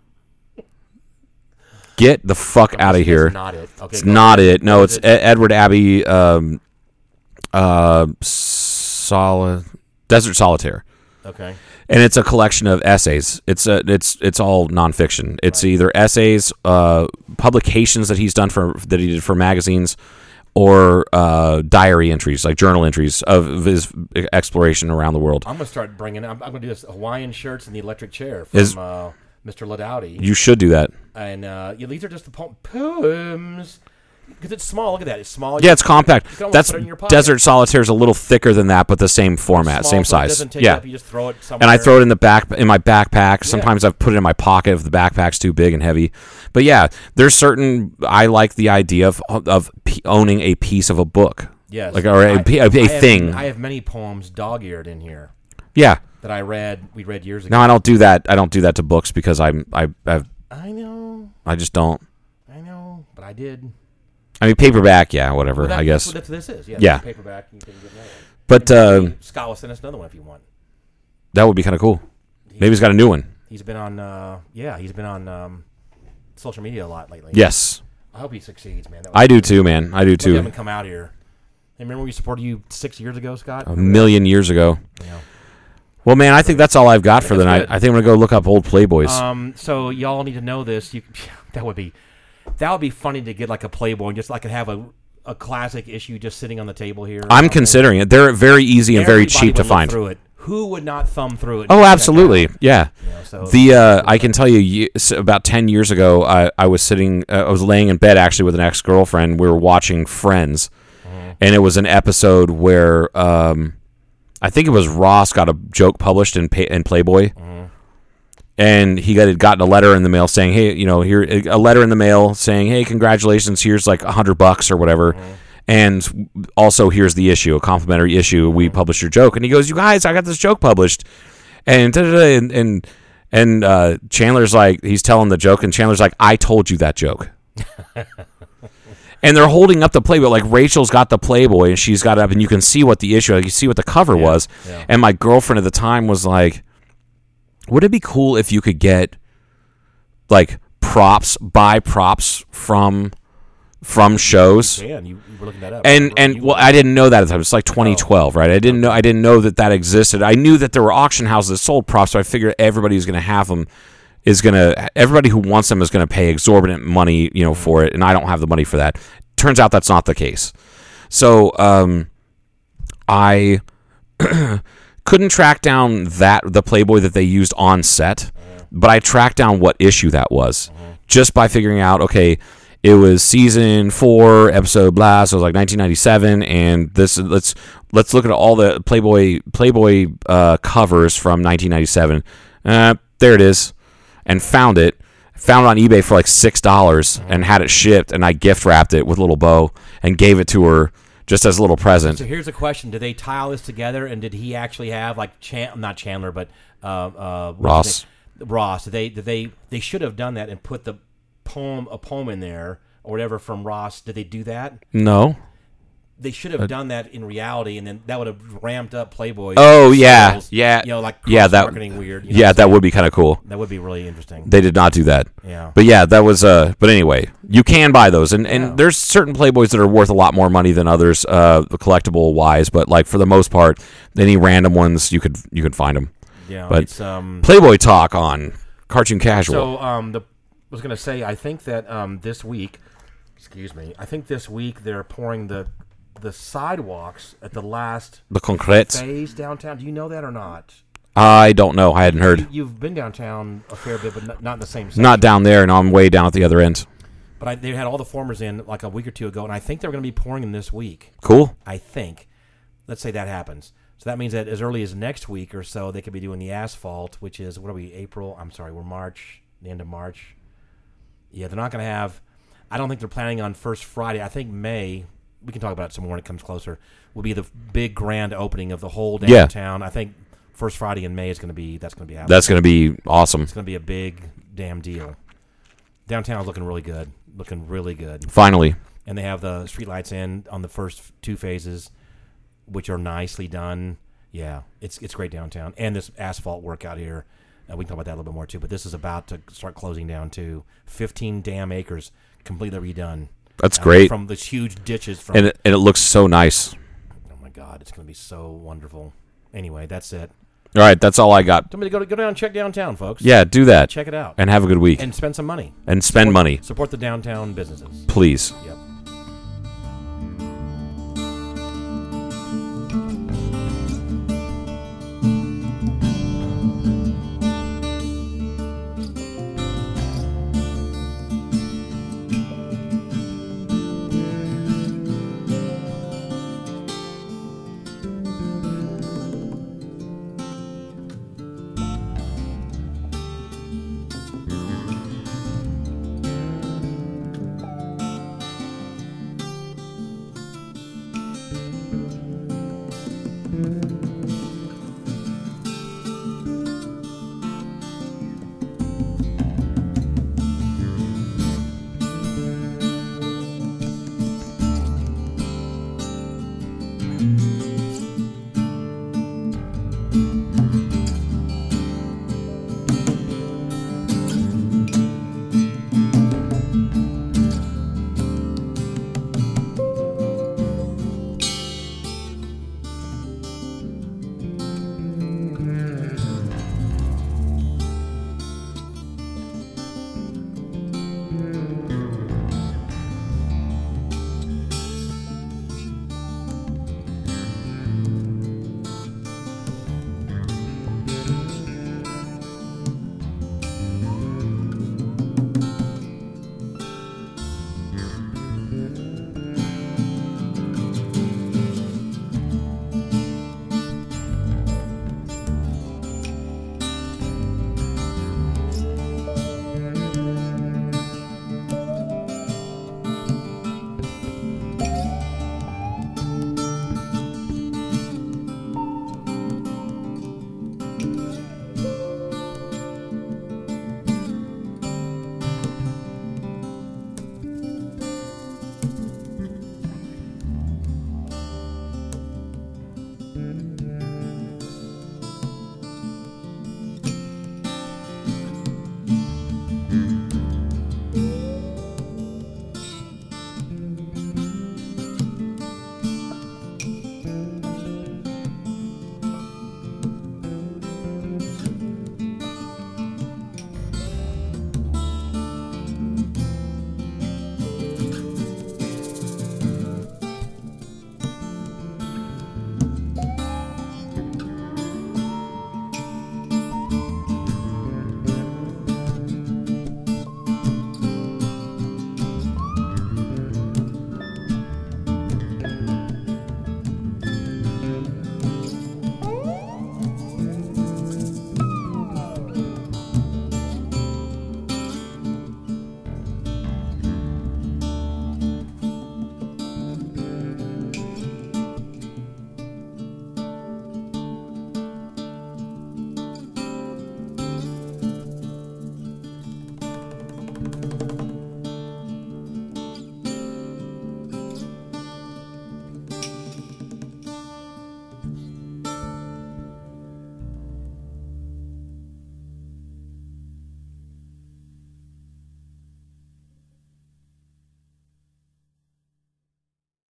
Get the fuck out of That's here. not it. Okay, It's go not ahead. it. No, What it's is E- Edward Abbey um, uh, Soli- Desert Solitaire. Okay. and it's a collection of essays. It's a, it's it's all nonfiction. It's either essays, uh, publications that he's done for that he did for magazines, or uh, diary entries, like journal entries of his exploration around the world. I'm gonna start bringing. I'm, I'm gonna do this Hawaiian shirts and the electric chair from Is- uh, Mister Ladowdy. You should do that. And uh, yeah, these are just the po- poems because it's small. Look at that. It's small. Yeah, it's compact. You can almost That's put it in your pocket. Desert Solitaire is a little thicker than that, but the same format, Small, same so it size. doesn't take Yeah, up, you just throw it somewhere. and I throw it in the back in my backpack. Sometimes I've put it in my pocket if the backpack's too big and heavy. But yeah, there's certain. I like the idea of of p- owning a piece of a book. Yes. like or a, I- p- a, a I have- thing. I have many poems dog-eared in here yeah. that I read. We read years ago. No, I don't do that. I don't do that to books because I'm I I I know. I just don't. I know. But I did. I mean, paperback, yeah, whatever. Well, that- I guess. That's what this is. Yeah. Yeah. this is paperback. You can get another one. But And uh, maybe Scott will send us another one if you want. that would be kind of cool. Maybe he's got a new one. He's been on. Uh, yeah, he's been on um, social media a lot lately. Yes, I hope he succeeds, man. That was I do too, man. I do Look at him too. come out here. Hey, remember we supported you six years ago, Scott? A million years ago. Yeah. Well, man, I think that's all I've got for the that's night. good. I think I'm gonna go look up old Playboys. Um. So y'all need to know this. You that would be that would be funny to get like a Playboy and just like have a a classic issue just sitting on the table here. or I'm something. considering it. They're very easy and very Everybody cheap to would look find. Through it. Who would not thumb through it? Oh, and check absolutely. out? Yeah. You know, so The uh, I can tell you, ye- s- about ten years ago, I, I was sitting, uh, I was laying in bed actually with an ex girlfriend. We were watching Friends, Mm-hmm. and it was an episode where um, I think it was Ross got a joke published in pay, in Playboy, Mm-hmm. and he got had gotten a letter in the mail saying, "Hey, you know, here a letter in the mail saying, hey, congratulations, here's like a hundred bucks or whatever." Mm-hmm. And also, here's the issue, a complimentary issue. We published your joke, and he goes, "You guys, I got this joke published," and da-da-da, and and, and uh, Chandler's like, he's telling the joke, and Chandler's like, "I told you that joke." And they're holding up the Playboy, like Rachel's got the Playboy, and she's got it up, and you can see what the issue, like you see what the cover was. yeah. And my girlfriend at the time was like, "Would it be cool if you could get like props, buy props from?" from shows. Man, you, you were looking that up. And and You- well, I didn't know that at the time. It's like twenty twelve, right? I didn't know. I didn't know that that existed. I knew that there were auction houses that sold props, so I figured everybody who's going to have them is going to. Everybody who wants them is going to pay exorbitant money, you know, for it. And I don't have the money for that. Turns out that's not the case. So um, I couldn't track down that the Playboy that they used on set, but I tracked down what issue that was just by figuring out. Okay. It was season four, episode blah. So it was like nineteen ninety-seven, and this let's let's look at all the Playboy Playboy uh, covers from nineteen ninety-seven. Uh, there it is, and found it. Found it on eBay for like six dollars, and had it shipped. And I gift wrapped it with a little bow and gave it to her just as a little present. So here's a question: did they tie all this together, and did he actually have like Chan- not Chandler, but uh, uh, what's Ross. his name? Ross? Did they? Did they? They should have done that and put the poem, a poem in there or whatever from Ross. Did they do that? No. They should have done that in reality, and then that would have ramped up Playboy. Oh yeah, sales, yeah, You know, like yeah. That marketing weird. You know yeah, what I'm that saying? would be kind of cool. that would be really interesting. They did not do that. Yeah. But yeah, that was uh but anyway, you can buy those, and, and Yeah. there's certain Playboys that are worth a lot more money than others, uh collectible wise, but like for the most part, any random ones you could you could find them. Yeah, but it's um. Playboy talk on Cartoon Casual. So um, the I was gonna say I think that um this week, excuse me, I think this week they're pouring the the sidewalks at the last the concrete. phase downtown. Do you know that or not? I don't know. I hadn't heard. You, you've been downtown a fair bit, but not, not in the same section. Not down there, and I'm way down at the other end. But I, they had all the formers in like a week or two ago, and I think they're going to be pouring them this week. Cool. I think. Let's say that happens. So that means that as early as next week or so, they could be doing the asphalt, which is, what are we, April? I'm sorry, we're March, the end of March. Yeah, they're not going to have, I don't think they're planning on first Friday. I think May, we can talk about it some more when it comes closer, will be the big grand opening of the whole Yeah. downtown. I think first Friday in May is going to be, that's going to be happening. That's going to be awesome. It's going to be a big damn deal. Downtown's looking really good, looking really good. Finally. And they have the streetlights in on the first two phases, which are nicely done. Yeah, it's it's great downtown. And this asphalt work out here, uh, we can talk about that a little bit more too, but this is about to start closing down too. fifteen damn acres completely redone. That's Uh, great. From these huge ditches. From And it, and it looks so nice. Oh my God, it's going to be so wonderful. Anyway, that's it. All right, that's all I got. Somebody go to, go down and check downtown, folks. Yeah, do that. Check it out. And have a good week. And spend some money. And spend support, money. Support the downtown businesses. Please. Yep. Mm-hmm.